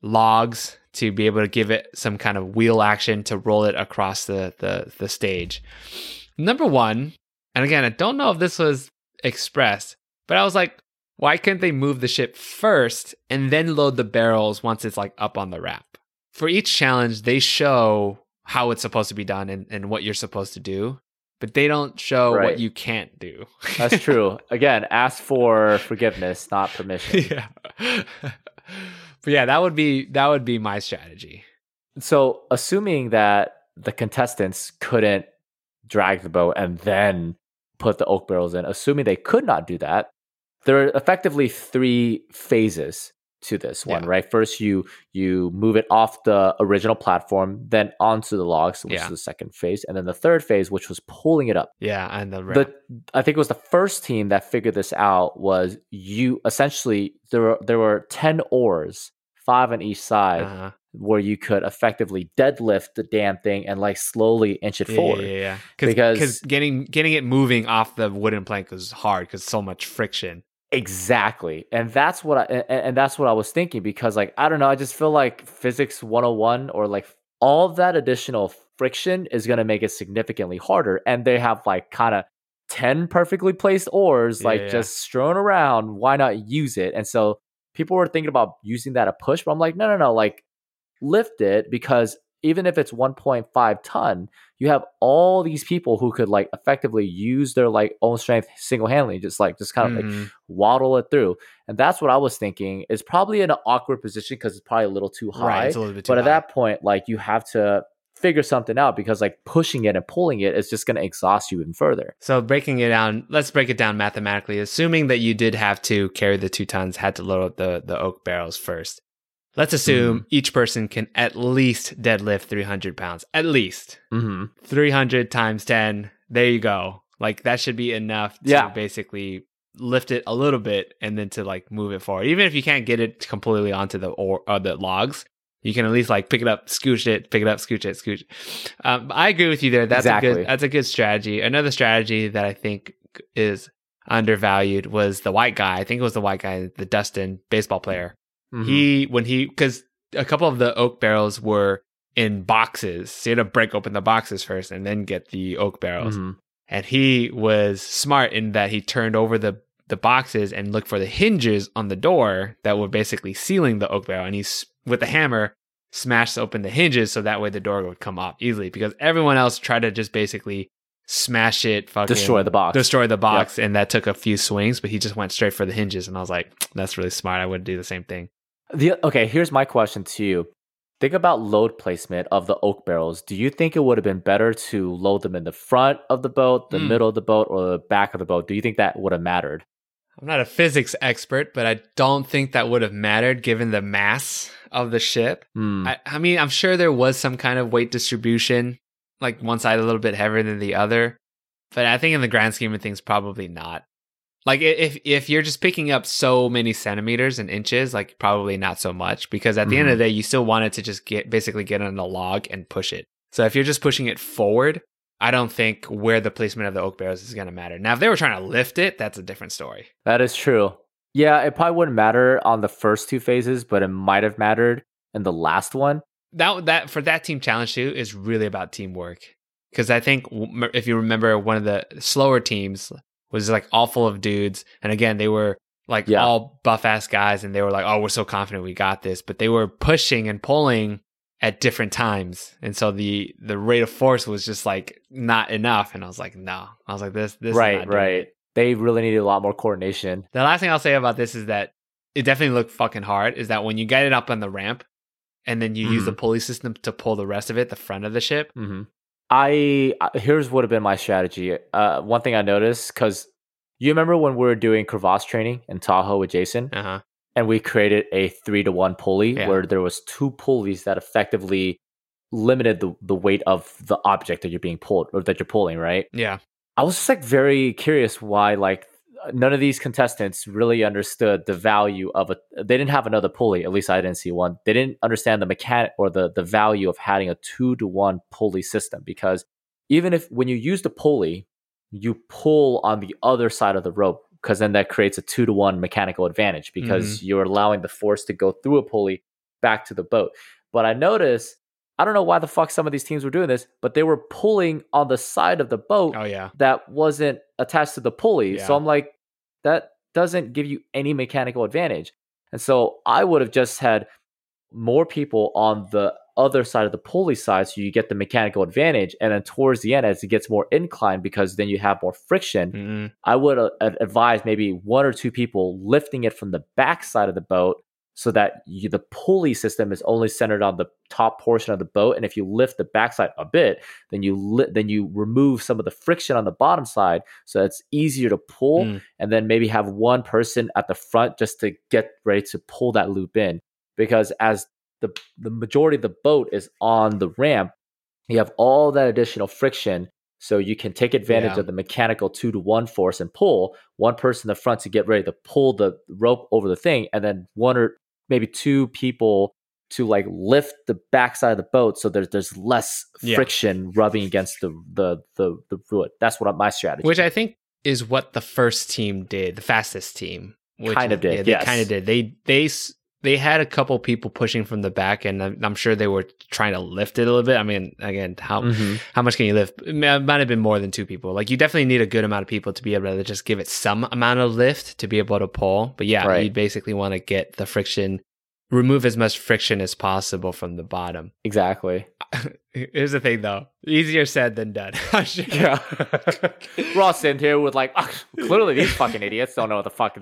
logs to be able to give it some kind of wheel action to roll it across the, the, the stage. Number one, and again, I don't know if this was expressed, but I was like, why couldn't they move the ship first and then load the barrels once it's like up on the ramp? For each challenge, they show how it's supposed to be done and, and what you're supposed to do, but they don't show Right. what you can't do. That's true. Again, ask for forgiveness, not permission. Yeah. But yeah, that would be that would be my strategy. So, assuming that the contestants couldn't drag the boat and then put the oak barrels in, assuming they could not do that, there are effectively three phases to this one, Yeah. right? First, you you move it off the original platform, then onto the logs, which Yeah. is the second phase, and then the third phase, which was pulling it up. Yeah, and the ramp. The I think it was the first team that figured this out. Was you essentially there were there were ten oars, five on each side, Uh-huh. where you could effectively deadlift the damn thing and like slowly inch it Yeah, forward. yeah, yeah. Cause, Because- because getting getting it moving off the wooden plank was hard because so much friction. Exactly. And that's what I and, and that's what I was thinking, because like I don't know, I just feel like physics one oh one or like all of that additional friction is going to make it significantly harder, and they have like kind of ten perfectly placed oars like Yeah. just strewn around. Why not use it? And so people were thinking about using that a push, but I'm like, no, no, no, like lift it, because even if it's one point five ton, you have all these people who could like effectively use their like own strength single-handedly, just like just kind of like Mhm. waddle it through. And that's what I was thinking is probably in an awkward position because it's probably a little too high. Right, it's a little bit too but at high. that point, like you have to figure something out, because like pushing it and pulling it is just going to exhaust you even further. So breaking it down, let's break it down mathematically. Assuming that you did have to carry the two tons, had to load up the, the oak barrels first. Let's assume Mm-hmm. each person can at least deadlift three hundred pounds. At least. Mm-hmm. three hundred times ten. There you go. Like that should be enough to Yeah. basically lift it a little bit and then to like move it forward. Even if you can't get it completely onto the or, or the logs, you can at least like pick it up, scooch it, pick it up, scooch it, scooch. Um, I agree with you there. That's a Exactly. good. That's a good strategy. Another strategy that I think is undervalued was the white guy. I think it was the white guy, the Dustin baseball player. Mm-hmm. He when he because a couple of the oak barrels were in boxes, so you had to break open the boxes first and then get the oak barrels. Mhm. And he was smart in that he turned over the the boxes and looked for the hinges on the door that were basically sealing the oak barrel, and he's with the hammer smashed open the hinges so that way the door would come off easily, because everyone else tried to just basically smash it, fucking Destroy the box. destroy the box, and that took a few swings, but he just went straight for the hinges, and I was like, that's really smart. I would do the same thing. The, okay, here's my question to you. Think about load placement of the oak barrels. Do you think it would have been better to load them in the front of the boat, the Mm. middle of the boat, or the back of the boat? Do you think that would have mattered? I'm not a physics expert, but I don't think that would have mattered given the mass of the ship. Hmm. I, I mean, I'm sure there was some kind of weight distribution, like one side a little bit heavier than the other. But I think in the grand scheme of things, probably not. Like if if you're just picking up so many centimeters and inches, like probably not so much, because at the mm-hmm. end of the day, you still want it to just get basically get on a log and push it. So if you're just pushing it forward, I don't think where the placement of the oak barrels is going to matter. Now, if they were trying to lift it, that's a different story. That is true. Yeah, it probably wouldn't matter on the first two phases, but it might have mattered in the last one. That that for that team challenge too is really about teamwork. Because I think if you remember, one of the slower teams was like all full of dudes. And again, they were like yeah. all buff ass guys. And they were like, oh, we're so confident we got this. But they were pushing and pulling at different times. And so the the rate of force was just like not enough. And I was like, no. I was like, this, this right, is not right. it. They really needed a lot more coordination. The last thing I'll say about this is that it definitely looked fucking hard. Is that when you get it up on the ramp and then you mm-hmm. use the pulley system to pull the rest of it, the front of the ship. Mm-hmm. I here's what would have been my strategy. Uh, one thing I noticed, because you remember when we were doing crevasse training in Tahoe with Jason, uh-huh. and we created a three to one pulley yeah. where there was two pulleys that effectively limited the, the weight of the object that you're being pulled or that you're pulling, right? Yeah. I was just like very curious why like none of these contestants really understood the value of a. They didn't have another pulley. At least I didn't see one. They didn't understand the mechanic or the the value of having a two to one pulley system, because even if when you use the pulley, you pull on the other side of the rope, because then that creates a two to one mechanical advantage because mm-hmm. you're allowing the force to go through a pulley back to the boat. But I noticed, I don't know why the fuck some of these teams were doing this, but they were pulling on the side of the boat oh, yeah. that wasn't attached to the pulley. Yeah. So I'm like, that doesn't give you any mechanical advantage. And so I would have just had more people on the other side of the pulley side so you get the mechanical advantage. And then towards the end, as it gets more inclined, because then you have more friction, mm-hmm. I would uh, advise maybe one or two people lifting it from the back side of the boat, so that you, the pulley system is only centered on the top portion of the boat. And if you lift the backside a bit, then you li- then you remove some of the friction on the bottom side, so it's easier to pull. Mm. And then maybe have one person at the front just to get ready to pull that loop in. Because as the the majority of the boat is on the ramp, you have all that additional friction. So you can take advantage yeah. of the mechanical two to one force and pull one person in the front to get ready to pull the rope over the thing, and then one or maybe two people to like lift the backside of the boat, so there's there's less yeah. friction rubbing against the the the the wood. That's what my strategy. Which I think is what the first team did, the fastest team. Which kind of did. Yeah, they yes. kind of did. They they they had a couple people pushing from the back, and I'm, I'm sure they were trying to lift it a little bit. I mean, again, how mm-hmm. how much can you lift? It might have been more than two people. Like, you definitely need a good amount of people to be able to just give it some amount of lift to be able to pull. But yeah, right. you basically want to get the friction. Remove as much friction as possible from the bottom. Exactly. Here's the thing, though. Easier said than done. yeah. We're all sitting here with like, oh, clearly these fucking idiots don't know what the fuck.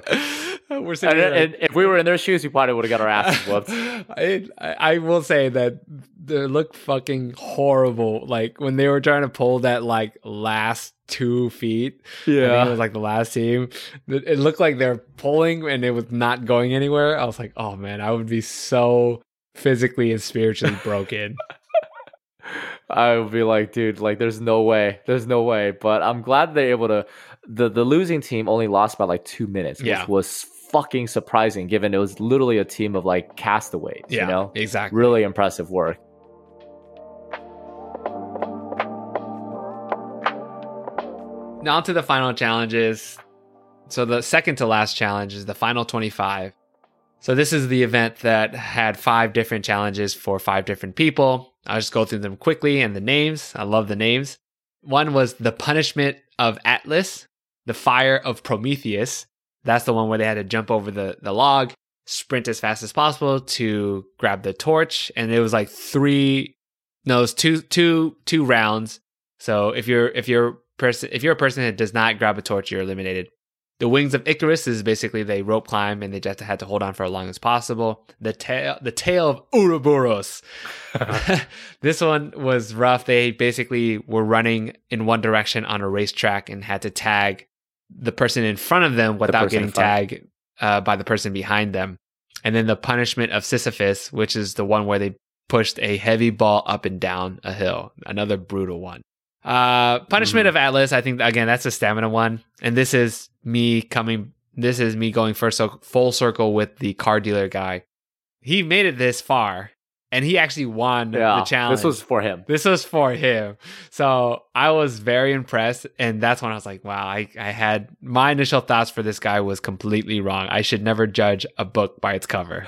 We're sitting and, here and like, if we were in their shoes, we probably would have got our asses whooped. I, I will say that they look fucking horrible. Like when they were trying to pull that like last two feet. Yeah. I think it was like the last team. It looked like they're pulling and it was not going anywhere. I was like, oh man, I would be so physically and spiritually broken. I would be like, dude, like there's no way. There's no way. But I'm glad they're able to. The, the losing team only lost by like two minutes, which yeah. was fucking surprising given it was literally a team of like castaways. Yeah, you know? exactly. Really impressive work. Now to the final challenges. So the second to last challenge is the final twenty-five. So this is the event that had five different challenges for five different people. I'll just go through them quickly and the names. I love the names. One was the punishment of Atlas, the fire of Prometheus. That's the one where they had to jump over the, the log, sprint as fast as possible to grab the torch. And it was like three, no, it was two, two, two rounds. So if you're, if you're person, if you're a person that does not grab a torch, you're eliminated. The wings of Icarus is basically they rope climb and they just had to hold on for as long as possible. The tail, the tail of Ouroboros. This one was rough. They basically were running in one direction on a racetrack and had to tag the person in front of them without the getting tagged uh, by the person behind them. And then the punishment of Sisyphus, which is the one where they pushed a heavy ball up and down a hill. Another brutal one. Uh, Punishment Mhm. of Atlas, I think, again, that's a stamina one. And this is me coming, this is me going first, so full circle with the car dealer guy. He made it this far, and he actually won Yeah, the challenge. this was for him. This was for him. So I was very impressed. And that's when I was like, wow, I, I had my initial thoughts for this guy was completely wrong. I should never judge a book by its cover.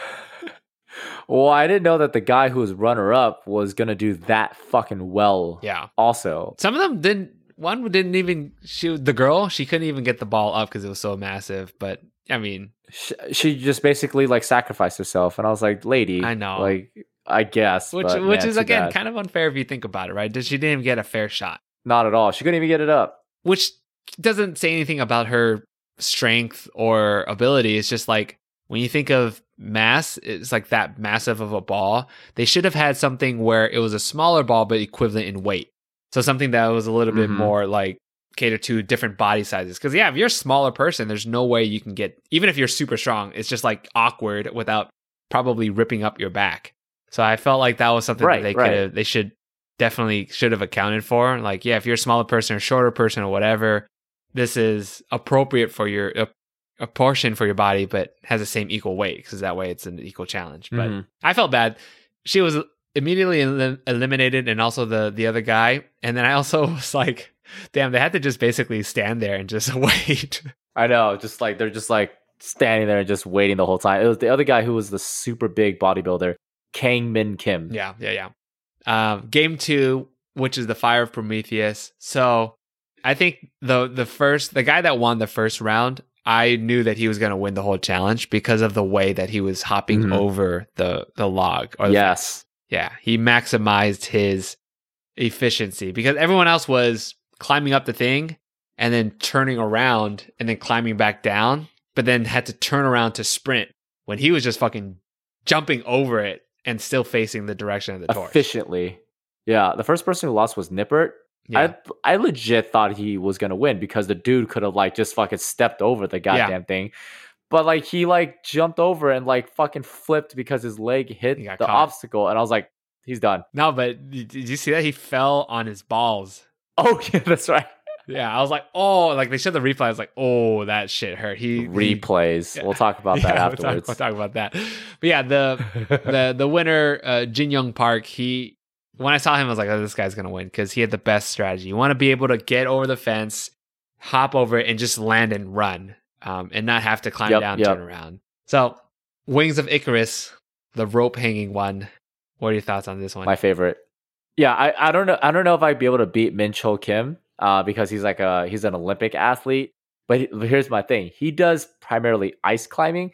Well, I didn't know that the guy who was runner up was gonna do that fucking well. Yeah. Also, Some of them didn't, one didn't even shoot the girl. She couldn't even get the ball up because it was so massive. But I mean, she, she just basically like sacrificed herself, and I was like, lady, I know. like, I guess, which but, which man, is, too again, bad. kind of unfair if you think about it, right? She didn't even get a fair shot. Not at all. She couldn't even get it up. Which doesn't say anything about her strength or ability. It's just like, when you think of mass, it's like that massive of a ball. They should have had something where it was a smaller ball, but equivalent in weight. So something that was a little bit Mhm. more like catered to different body sizes. Because yeah, if you're a smaller person, there's no way you can get, even if you're super strong, it's just like awkward without probably ripping up your back. So I felt like that was something Right, that they right. could have, they should definitely should have accounted for. Like, yeah, if you're a smaller person or shorter person or whatever, this is appropriate for your a, a portion for your body, but has the same equal weight, because that way it's an equal challenge. But Mhm. I felt bad. She was immediately el- eliminated, and also the the other guy. And then I also was like, damn, they had to just basically stand there and just wait. I know, just like they're just like standing there and just waiting the whole time. It was the other guy who was the super big bodybuilder, Kang Min Kim. Yeah, yeah, yeah. Um, game two, which is the Fire of Prometheus. So I think the the first the guy that won the first round, I knew that he was going to win the whole challenge because of the way that he was hopping Mhm. over the the log. Or the Yes. Yeah, he maximized his efficiency because everyone else was climbing up the thing and then turning around and then climbing back down, but then had to turn around to sprint when he was just fucking jumping over it and still facing the direction of the torch. Efficiently. Yeah, the first person who lost was Nippert. Yeah. I I legit thought he was gonna win because the dude could have like just fucking stepped over the goddamn thing. But like he like jumped over and like fucking flipped because his leg hit He the got caught. obstacle, and I was like, he's done. No, but did did you see that? He fell on his balls. Oh yeah, that's right. Yeah, I was like, oh, like they showed the replay. I was like, oh, that shit hurt. He he- Replays. Yeah. We'll talk about that Yeah, we'll talk- afterwards. We'll talk, about that. But yeah, the the the winner, uh, Jin Young Park, he when I saw him, I was like, oh, this guy's gonna win because he had the best strategy. You want to be able to get over the fence, hop over it, and just land and run, um, and not have to climb Yep, down, yep. turn around. So, Wings of Icarus, the rope hanging one. What are your thoughts on this one? My favorite. Yeah, I, I don't know. I don't know if I'd be able to beat Min Cho Kim uh, because he's like a he's an Olympic athlete. But, he, but here's my thing: he does primarily ice climbing.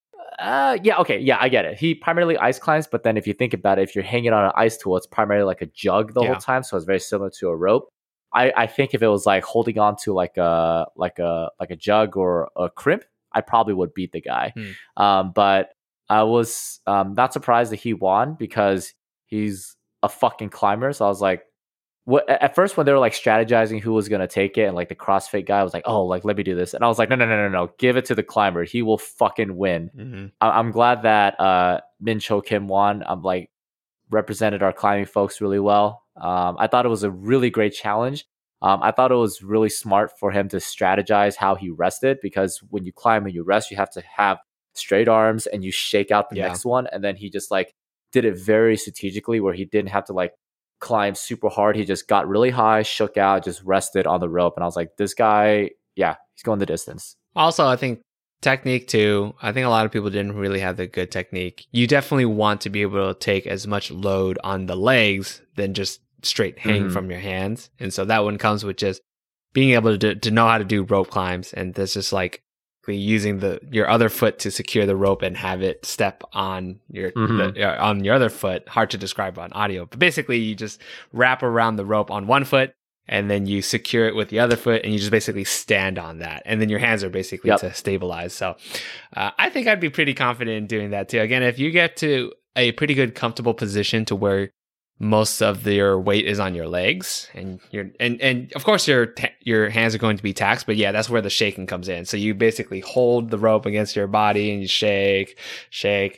Uh, yeah, okay, yeah, I get it. He primarily ice climbs, but then if you think about it, if you're hanging on an ice tool, it's primarily like a jug the Yeah. whole time, so it's very similar to a rope. I, I think if it was like holding on to like a like a like a jug or a crimp, I probably would beat the guy. Hmm. Um, but I was um not surprised that he won because he's a fucking climber. So I was like, what? At first when they were like strategizing who was gonna take it, and like the CrossFit guy was like, oh, like let me do this, and I was like, no, no, no, no, no, give it to the climber. He will fucking win. Mhm. I- I'm glad that uh Min Cho Kim won. I'm like represented our climbing folks really well. Um, I thought it was a really great challenge. Um, I thought it was really smart for him to strategize how he rested, because when you climb and you rest, you have to have straight arms and you shake out the Yeah. next one. And then he just like did it very strategically where he didn't have to like climb super hard. He just got really high, shook out, just rested on the rope. And I was like, this guy, yeah, he's going the distance. Also, I think technique too. I think a lot of people didn't really have the good technique. You definitely want to be able to take as much load on the legs than just straight hang Mhm. from your hands. And so that one comes with just being able to to know how to do rope climbs, and that's just like using the your other foot to secure the rope and have it step on your Mhm. the, uh, on your other foot. Hard to describe on audio, but basically you just wrap around the rope on one foot, and then you secure it with the other foot, and you just basically stand on that, and then your hands are basically Yep. to stabilize. So uh, I think I'd be pretty confident in doing that too. Again, if you get to a pretty good comfortable position to where most of the, your weight is on your legs, and your and and of course your ta- your hands are going to be taxed, but yeah, that's where the shaking comes in. So you basically hold the rope against your body and you shake, shake.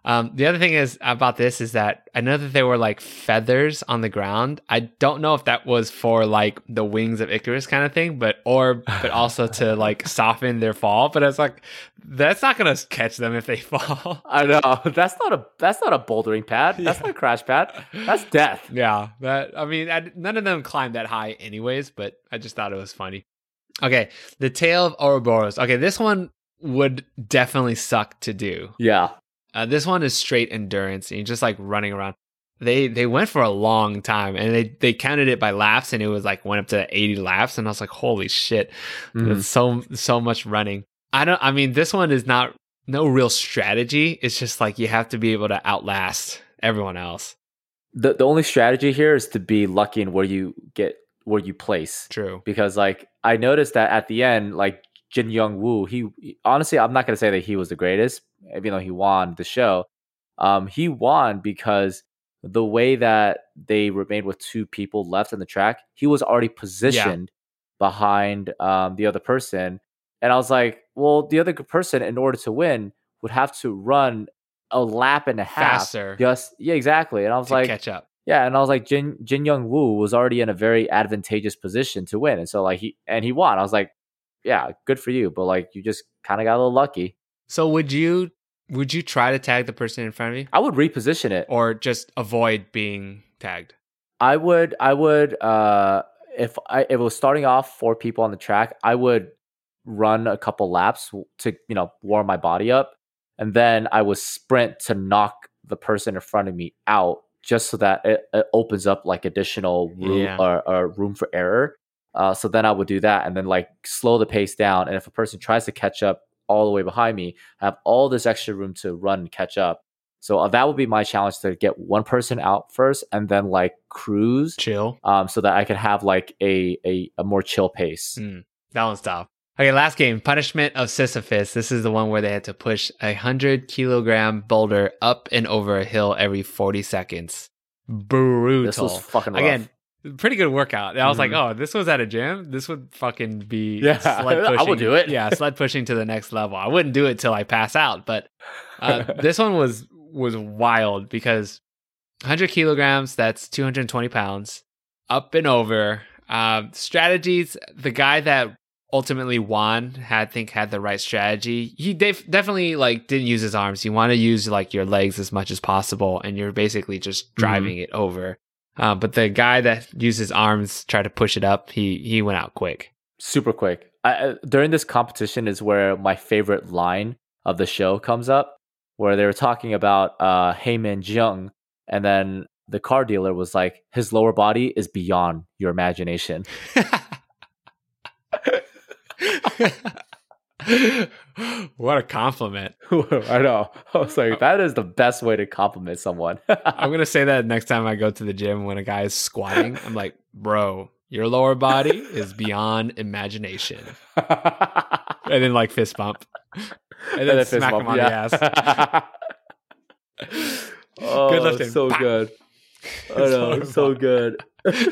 Um, the other thing is about this is that I know that there were like feathers on the ground. I don't know if that was for like the wings of Icarus kind of thing, but or but also to like soften their fall. But it's like that's not gonna catch them if they fall. I know that's not a that's not a bouldering pad. That's yeah. not a crash pad. That's death. Yeah, that I mean, I, none of them climbed that high, anyways. But I just thought it was funny. Okay, the Tale of Ouroboros. Okay, this one would definitely suck to do. Yeah. Uh, this one is straight endurance, and you're just like running around. They they went for a long time, and they, they counted it by laps, and it was like went up to eighty laps, and I was like, holy shit, mm. That's so so much running. I don't. I mean, this one is not no real strategy. It's just like you have to be able to outlast everyone else. The the only strategy here is to be lucky in where you get where you place. True, because like I noticed that at the end, like Jin Young Woo, he honestly, I'm not gonna say that he was the greatest, even though he won the show. Um, he won because the way that they remained with two people left in the track, he was already positioned yeah. behind um, the other person. And I was like, well, the other person, in order to win, would have to run a lap and a half. Faster. Just, yeah, exactly. And I was to like, catch up. Yeah, and I was like, Jin, Jin Young Woo was already in a very advantageous position to win. And so like he and he won. I was like, yeah, good for you. But like you just kind of got a little lucky. So would you would you try to tag the person in front of you? I would reposition it. Or just avoid being tagged? I would I would uh if I if it was starting off four people on the track, I would run a couple laps to, you know, warm my body up. And then I would sprint to knock the person in front of me out, just so that it, it opens up like additional room yeah. or, or room for error. Uh, so then I would do that and then like slow the pace down. And if a person tries to catch up all the way behind me, I have all this extra room to run and catch up. So uh, that would be my challenge, to get one person out first and then like cruise, chill, um, so that I can have like a a, a more chill pace. Mm, that one's tough. Okay, last game, Punishment of Sisyphus. This is the one where they had to push a hundred kilogram boulder up and over a hill every forty seconds. Brutal. This was fucking rough. Again, pretty good workout. I was mm-hmm. like, oh, this was at a gym. This would fucking be yeah, sled pushing. I would do it. Yeah, sled pushing to the next level. I wouldn't do it till I pass out, but uh, this one was was wild because one hundred kilograms, that's two hundred twenty pounds, up and over. Uh, strategies, the guy that ultimately won had think had the right strategy. He def- definitely like didn't use his arms. You want to use like your legs as much as possible, and you're basically just driving mm-hmm. it over. Uh, but the guy that used his arms, tried to push it up, he he went out quick, super quick. I, uh, during this competition is where my favorite line of the show comes up, where they were talking about uh, Heyman Jung, and then the car dealer was like, his lower body is beyond your imagination. What a compliment. I know. I was like, that is the best way to compliment someone. I'm going to say that next time I go to the gym when a guy is squatting. I'm like, bro, your lower body is beyond imagination. And then like fist bump. And then, and then smack bump, him on yeah. the ass. Oh, good lifting. So Bam. Good. I know, so good.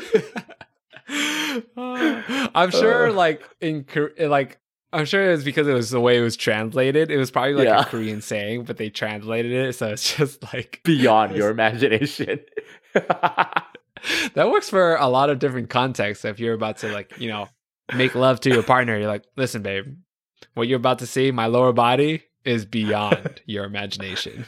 I'm sure uh, like in like I'm sure it was because it was the way it was translated. It was probably like yeah. a Korean saying, but they translated it, so it's just like beyond your imagination. That works for a lot of different contexts. If you're about to like, you know, make love to your partner, you're like, listen, babe, what you're about to see, my lower body is beyond your imagination.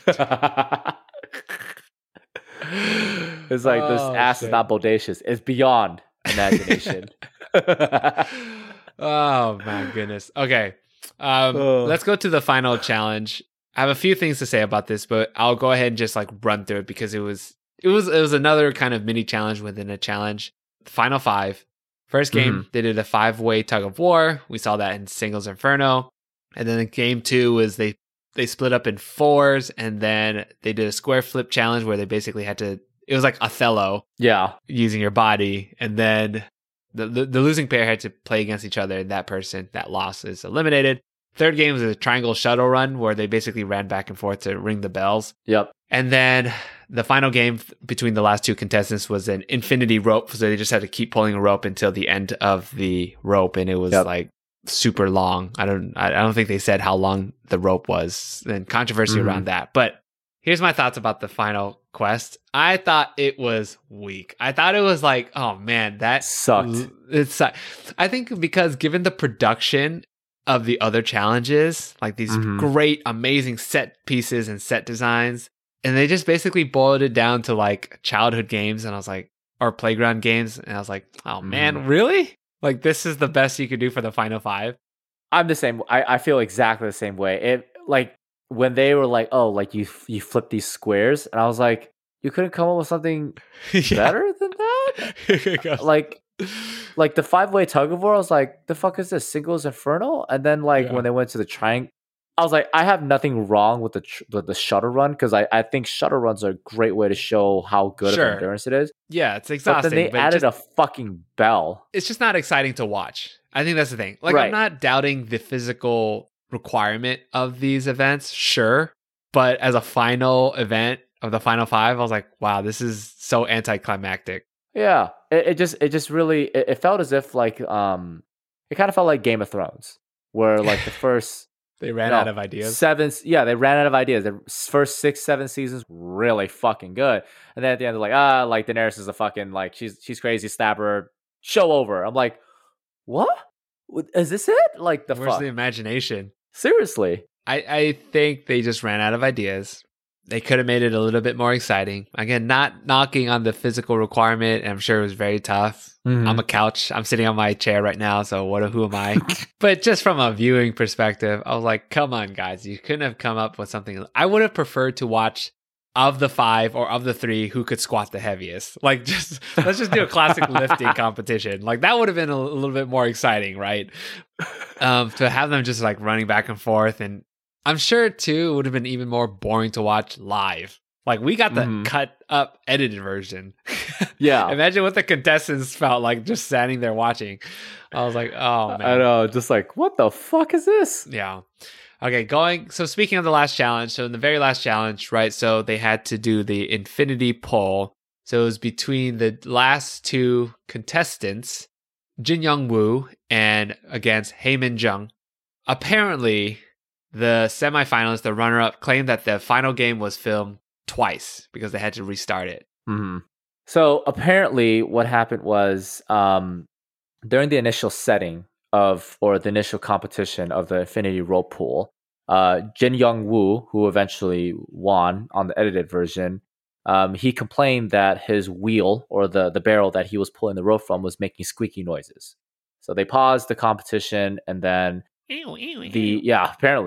It's like, oh, this ass shit. Is not bodacious. It's beyond imagination. Oh my goodness. Okay. Um, oh. Let's go to the final challenge. I have a few things to say about this, but I'll go ahead and just like run through it because it was it was it was another kind of mini challenge within a challenge. Final five. First game, mm-hmm. they did a five-way tug of war. We saw that in Singles Inferno. And then in game two was they they split up in fours, and then they did a square flip challenge where they basically had to, it was like Othello. Yeah. Using your body. And then the, the, the losing pair had to play against each other, and that person that lost is eliminated. Third game was a triangle shuttle run where they basically ran back and forth to ring the bells. Yep. And then the final game between the last two contestants was an infinity rope. So they just had to keep pulling a rope until the end of the rope. And it was yep. like super long. I don't, I don't think they said how long the rope was, and controversy mm-hmm. around that, but Here's my thoughts about the final quest. I thought it was weak. I thought it was like, oh man, that Sucked. It sucked. I think because given the production of the other challenges, like these Mhm. great, amazing set pieces and set designs, and they just basically boiled it down to like childhood games, and I was like, or playground games, and I was like, oh man, Mhm. really? Like this is the best you could do for the final five? I'm the same. I, I feel exactly the same way. It like when they were like, oh, like you you flip these squares, and I was like, you couldn't come up with something better than that? Like like the five way tug of war, I was like, the fuck is this? Singles Inferno? And then like Yeah. when they went to the triangle, I was like, I have nothing wrong with the tr- with the shuttle run because I, I think shuttle runs are a great way to show how good Sure. of endurance it is. Yeah, it's But exhausting. then they but added just- a fucking bell. it's just not exciting to watch. I think that's the thing. Like, Right. I'm not doubting the physical requirement of these events, sure. But as a final event of the final five, I was like, wow, this is so anticlimactic. Yeah, it, it just it just really it, it felt as if like um it kind of felt like Game of Thrones, where like the first They ran no, out of ideas. seven yeah they ran out of ideas. The first six seven seasons really fucking good, and then at the end they're like ah like Daenerys is a fucking like she's she's crazy, stab her, show over. I'm like, what? Is this it? Like the Where's fuck? the imagination? Seriously? I, I think they just ran out of ideas. They could have made it a little bit more exciting. Again, not knocking on the physical requirement. And I'm sure it was very tough. Mhm. I'm a couch. I'm sitting on my chair right now. So what? Who am I? But just from a viewing perspective, I was like, come on, guys. You couldn't have come up with something. I would have preferred to watch of the five or of the three who could squat the heaviest. Like, just let's just do a classic lifting competition. Like, that would have been a, a little bit more exciting, right? Um, to have them just like running back and forth. And I'm sure too, it would have been even more boring to watch live. Like, we got the Mhm. cut up edited version. Yeah. Imagine what the contestants felt like just standing there watching. I was like, oh man. I know, just like what the fuck is this? Yeah. Okay, going. So speaking of the last challenge, so in the very last challenge, right? So they had to do the infinity poll. So it was between the last two contestants, Jin Young Woo and against Heyman Jung. Apparently, the semifinalists, the runner-up, claimed that the final game was filmed twice because they had to restart it. Mm-hmm. So apparently, what happened was um, during the initial setting of, or the initial competition of the Infinity Rope Pool, uh, Jin Young Woo, who eventually won on the edited version, um, he complained that his wheel or the the barrel that he was pulling the rope from was making squeaky noises. So they paused the competition, and then the yeah apparently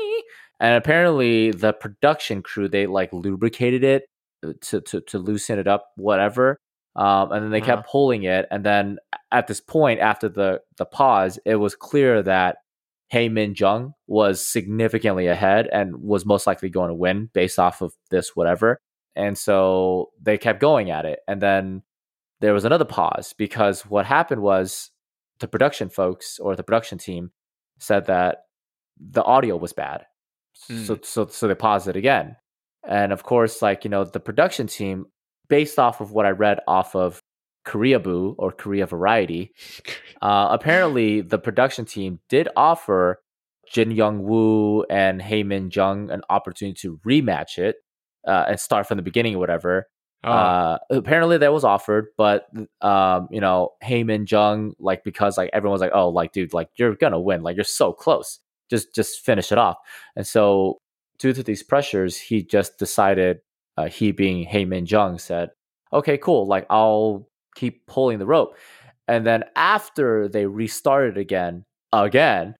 and apparently the production crew, they like lubricated it to to, to loosen it up, whatever. Um, and then they kept Uh-huh. pulling it, and then at this point, after the the pause, it was clear that Heyman Jung was significantly ahead and was most likely going to win based off of this whatever. And so they kept going at it, and then there was another pause because what happened was the production folks or the production team said that the audio was bad. Mm. So so so they paused it again. And of course, like, you know, the production team, based off of what I read off of Korea Boo or Korea Variety, uh, apparently the production team did offer Jin Young Woo and Heyman Jung an opportunity to rematch it uh, and start from the beginning or whatever. Oh, Uh, apparently that was offered, but um, you know, Heyman Jung, like, because like everyone was like, oh, like, dude, like you're gonna win, like you're so close, just just finish it off. And so due to these pressures, he just decided, uh, he being Heyman Jung, said, okay, cool, like I'll keep pulling the rope. And then after they restarted again, again,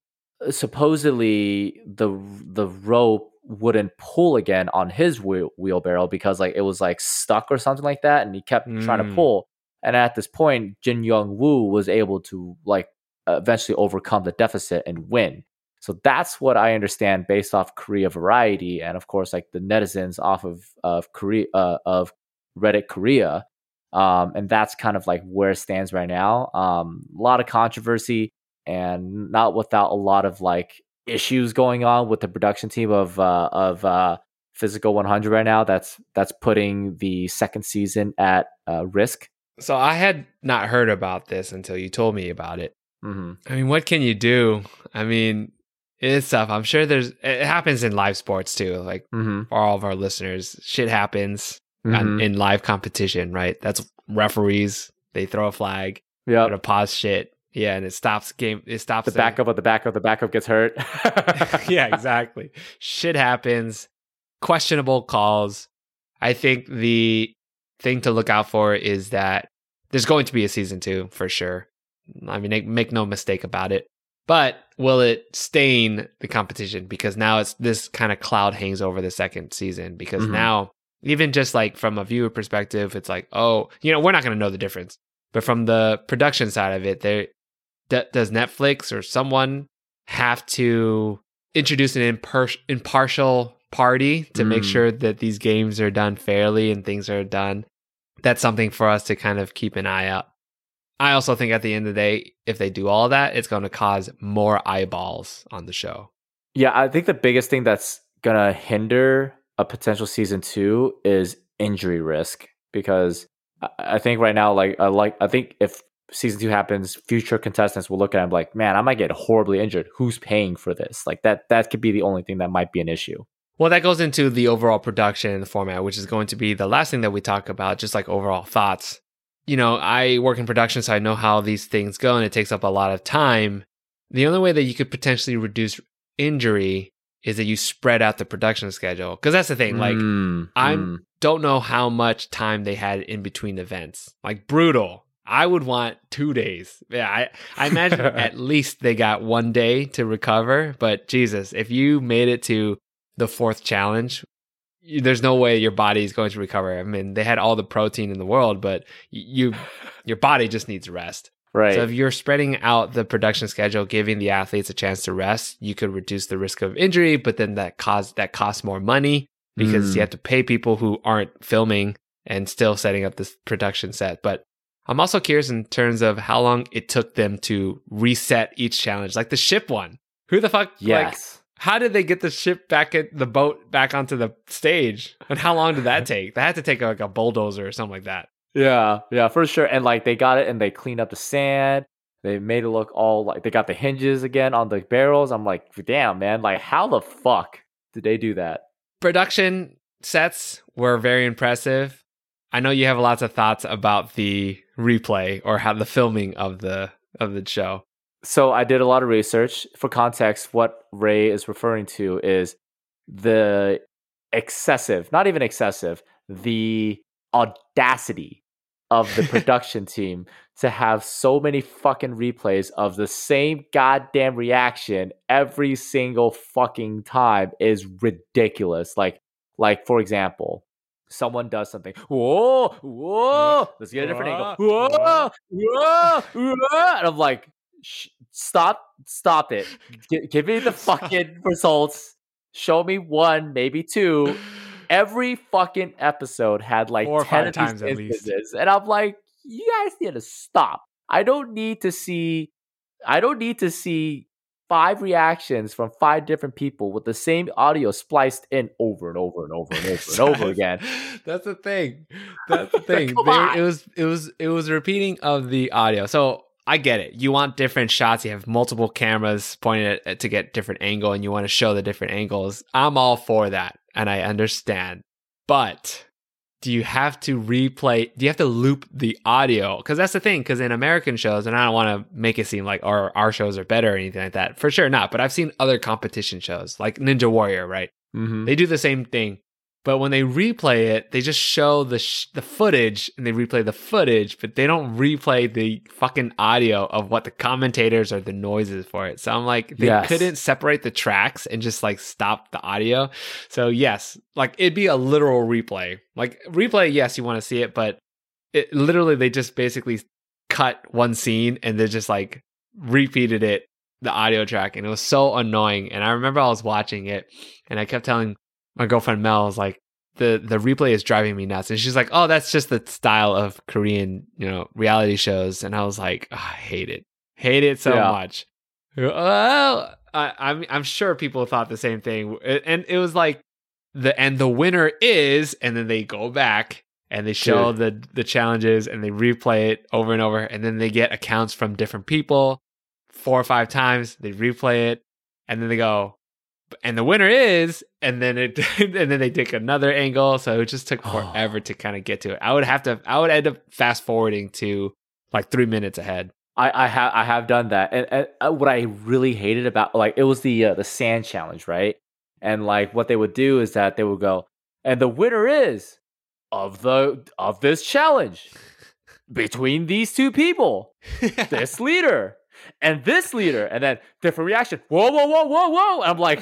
supposedly the the rope wouldn't pull again on his wheel, wheelbarrow because like it was like stuck or something like that, and he kept trying to Mm. pull. And at this point, Jin Young Woo was able to like eventually overcome the deficit and win. So that's what I understand based off Korea Variety, and of course like the netizens off of of Korea uh, of Reddit Korea. Um, and that's kind of like where it stands right now. Um, a lot of controversy, and not without a lot of like issues going on with the production team of uh, of uh, Physical one hundred right now. That's that's putting the second season at uh, risk. so I had not heard about this until you told me about it. Mm-hmm. I mean, what can you do? I mean, It's tough. I'm sure there's it happens in live sports too. Like Mm-hmm. for all of our listeners, shit happens Mm-hmm. on, in live competition, right? That's referees. They throw a flag, Yeah. to pause shit. Yeah, and it stops game. It stops The backup of the backup. The backup gets hurt. Yeah, exactly. Shit happens. Questionable calls. I think the thing to look out for is that there's going to be a season two for sure. I mean, make, make no mistake about it. But will it stain the competition? Because now it's this kind of cloud hangs over the second season. Because Mhm. now, even just like from a viewer perspective, it's like, oh, you know, we're not going to know the difference. But from the production side of it, there d- does Netflix or someone have to introduce an impar- impartial party to make Mm. sure that these games are done fairly and things are done? That's something for us to kind of keep an eye out. I also think at the end of the day, if they do all that, it's going to cause more eyeballs on the show. Yeah, I think the biggest thing that's gonna hinder a potential season two is injury risk, because I- I think right now, like, I like, I think if season two happens, future contestants will look at it and be like, man, I might get horribly injured. Who's paying for this? Like that, that could be the only thing that might be an issue. Well, that goes into the overall production and the format, which is going to be the last thing that we talk about, just like overall thoughts. You know, I work in production, so I know how these things go, and it takes up a lot of time. The only way that you could potentially reduce injury is that you spread out the production schedule. Because that's the thing, like, Mm, I mm. don't know how much time they had in between events. Like, brutal. I would want two days. Yeah, I, I imagine at least they got one day to recover. But Jesus, if you made it to the fourth challenge, you- there's no way your body is going to recover. I mean, they had all the protein in the world, but you, your body just needs rest. Right. So if you're spreading out the production schedule, giving the athletes a chance to rest, you could reduce the risk of injury, but then that cause that costs more money because Mm. you have to pay people who aren't filming and still setting up this production set. But I'm also curious in terms of how long it took them to reset each challenge, like the ship one. Who the fuck? Like, Yes. how did they get the ship back at the boat back onto the stage? And how long did that take? They had to take like a bulldozer or something like that. Yeah, yeah, for sure. And like they got it and they cleaned up the sand. They made it look all like they got the hinges again on the barrels. I'm like, damn, man, like how the fuck did they do that? Production sets were very impressive. I know you have lots of thoughts about the replay or how the filming of the of the show. So I did a lot of research. For context, what Ray is referring to is the excessive, not even excessive, the audacity of the production team to have so many fucking replays of the same goddamn reaction every single fucking time is ridiculous. Like, like for example, someone does something. Whoa, whoa! Let's get a different angle. Whoa, whoa, whoa! And I'm like, Sh- stop, stop it. G- give me the fucking results. Show me one, maybe two. Every fucking episode had like Four or ten five of times these at least. instances, and I'm like, you guys need to stop. I don't need to see. I don't need to see five reactions from five different people with the same audio spliced in over and over and over and over and over again. That's the thing. That's the thing. Come They- on. It was it was it was repeating of the audio. So I get it. You want different shots. You have multiple cameras pointed at, to get different angle, and you want to show the different angles. I'm all for that, and I understand. But do you have to replay? Do you have to loop the audio? Because that's the thing. Because in American shows, and I don't want to make it seem like our our shows are better or anything like that. For sure not. But I've seen other competition shows like Ninja Warrior, right? Mm-hmm. They do the same thing. But when they replay it, they just show the sh- the footage and they replay the footage, but they don't replay the fucking audio of what the commentators or the noises for it. So I'm like, they Yes. couldn't separate the tracks and just like stop the audio. So yes, like it'd be a literal replay. Like replay, yes, you want to see it, but it literally they just basically cut one scene and they just like repeated it, the audio track, and it was so annoying. And I remember I was watching it and I kept telling my girlfriend Mel, was like, the the replay is driving me nuts. And she's like, oh, that's just the style of Korean, you know, reality shows. And I was like, oh, I hate it. Hate it so Yeah. much. Well, I, I'm I'm sure people thought the same thing. And it was like the and the winner is, and then they go back and they show the the challenges and they replay it over and over, and then they get accounts from different people four or five times. They replay it. and then they go, and the winner is, and then it, and then they take another angle. So it just took forever to kind of get to it. I would have to, I would end up fast forwarding to like three minutes ahead. I, I have I have done that, and, and uh, what I really hated about like it was the uh, the sand challenge, right? And like what they would do is that they would go, and the winner is of the of this challenge between these two people, this leader and this leader, and then different reaction. Whoa, whoa, whoa, whoa, whoa! And I'm like,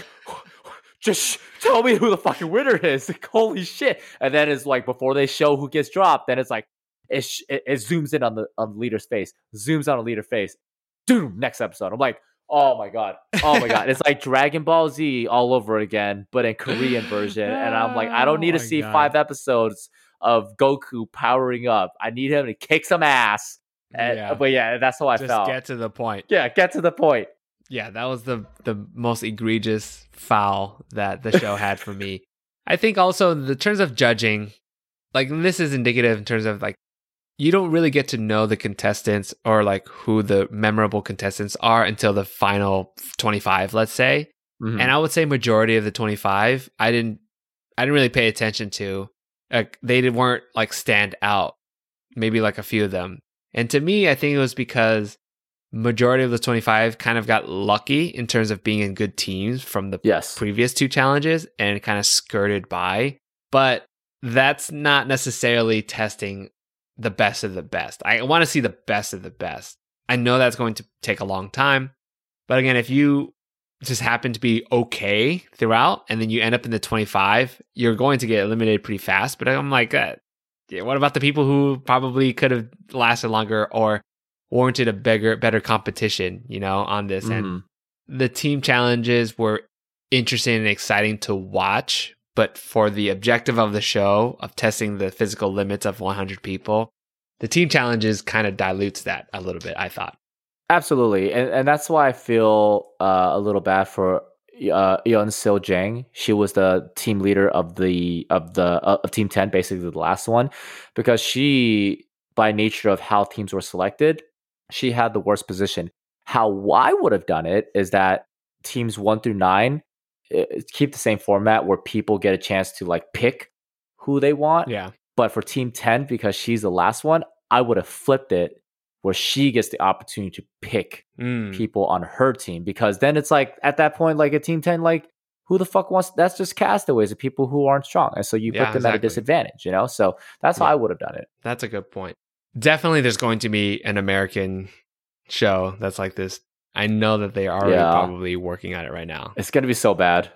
just tell me who the fucking winner is. Like, holy shit! And then it's like before they show who gets dropped, then it's like. It, sh- it, it zooms in on the on the leader's face, zooms on a leader face. Doom, next episode. I'm like, oh my god, oh my god. It's like Dragon Ball Z all over again, but in Korean version. And I'm like, I don't need oh to see god. five episodes of Goku powering up. I need him to kick some ass. And, yeah. But yeah, that's how I Just felt. Get to the point. Yeah, get to the point. Yeah, that was the the most egregious foul that the show had for me. I think also in the terms of judging, like this is indicative in terms of like. You don't really get to know the contestants or like who the memorable contestants are until the final twenty-five, let's say. Mm-hmm. And I would say majority of the twenty-five, I didn't, I didn't really pay attention to. Like they weren't like stand out. Maybe like a few of them. And to me, I think it was because majority of the twenty-five kind of got lucky in terms of being in good teams from the yes. previous two challenges and kind of skirted by. But that's not necessarily testing the best of the best. I want to see the best of the best. I know that's going to take a long time. But again, if you just happen to be okay throughout and then you end up in the twenty-five, you're going to get eliminated pretty fast. But I'm like, uh, yeah, what about the people who probably could have lasted longer or warranted a bigger, better competition, you know, on this? Mm-hmm. And the team challenges were interesting and exciting to watch. But for the objective of the show of testing the physical limits of one hundred people, the team challenges kind of dilutes that a little bit, I thought. Absolutely. And and that's why I feel uh, a little bad for uh, Yeon Sil Jang. She was the team leader of the of the uh, of Team ten, basically the last one, because she, by nature of how teams were selected, she had the worst position. How I would have done it is that teams one through nine, keep the same format where people get a chance to like pick who they want. Yeah. But for Team ten, because she's the last one, I would have flipped it where she gets the opportunity to pick mm. people on her team. Because then it's like at that point, like a Team ten, like who the fuck wants? That's just castaways of people who aren't strong, and so you yeah, put them exactly. at a disadvantage. You know, so that's yeah. how I would have done it. That's a good point. Definitely, there's going to be an American show that's like this. I know that they are already yeah. probably working on it right now. It's going to be so bad.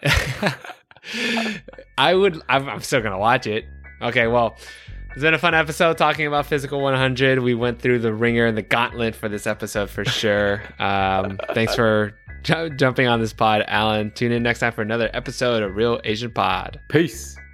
I would, I'm, I'm still going to watch it. Okay, well, it's been a fun episode talking about Physical one hundred. We went through the ringer and the gauntlet for this episode for sure. Um, thanks for j- jumping on this pod, Alan. Tune in next time for another episode of Real Asian Pod. Peace.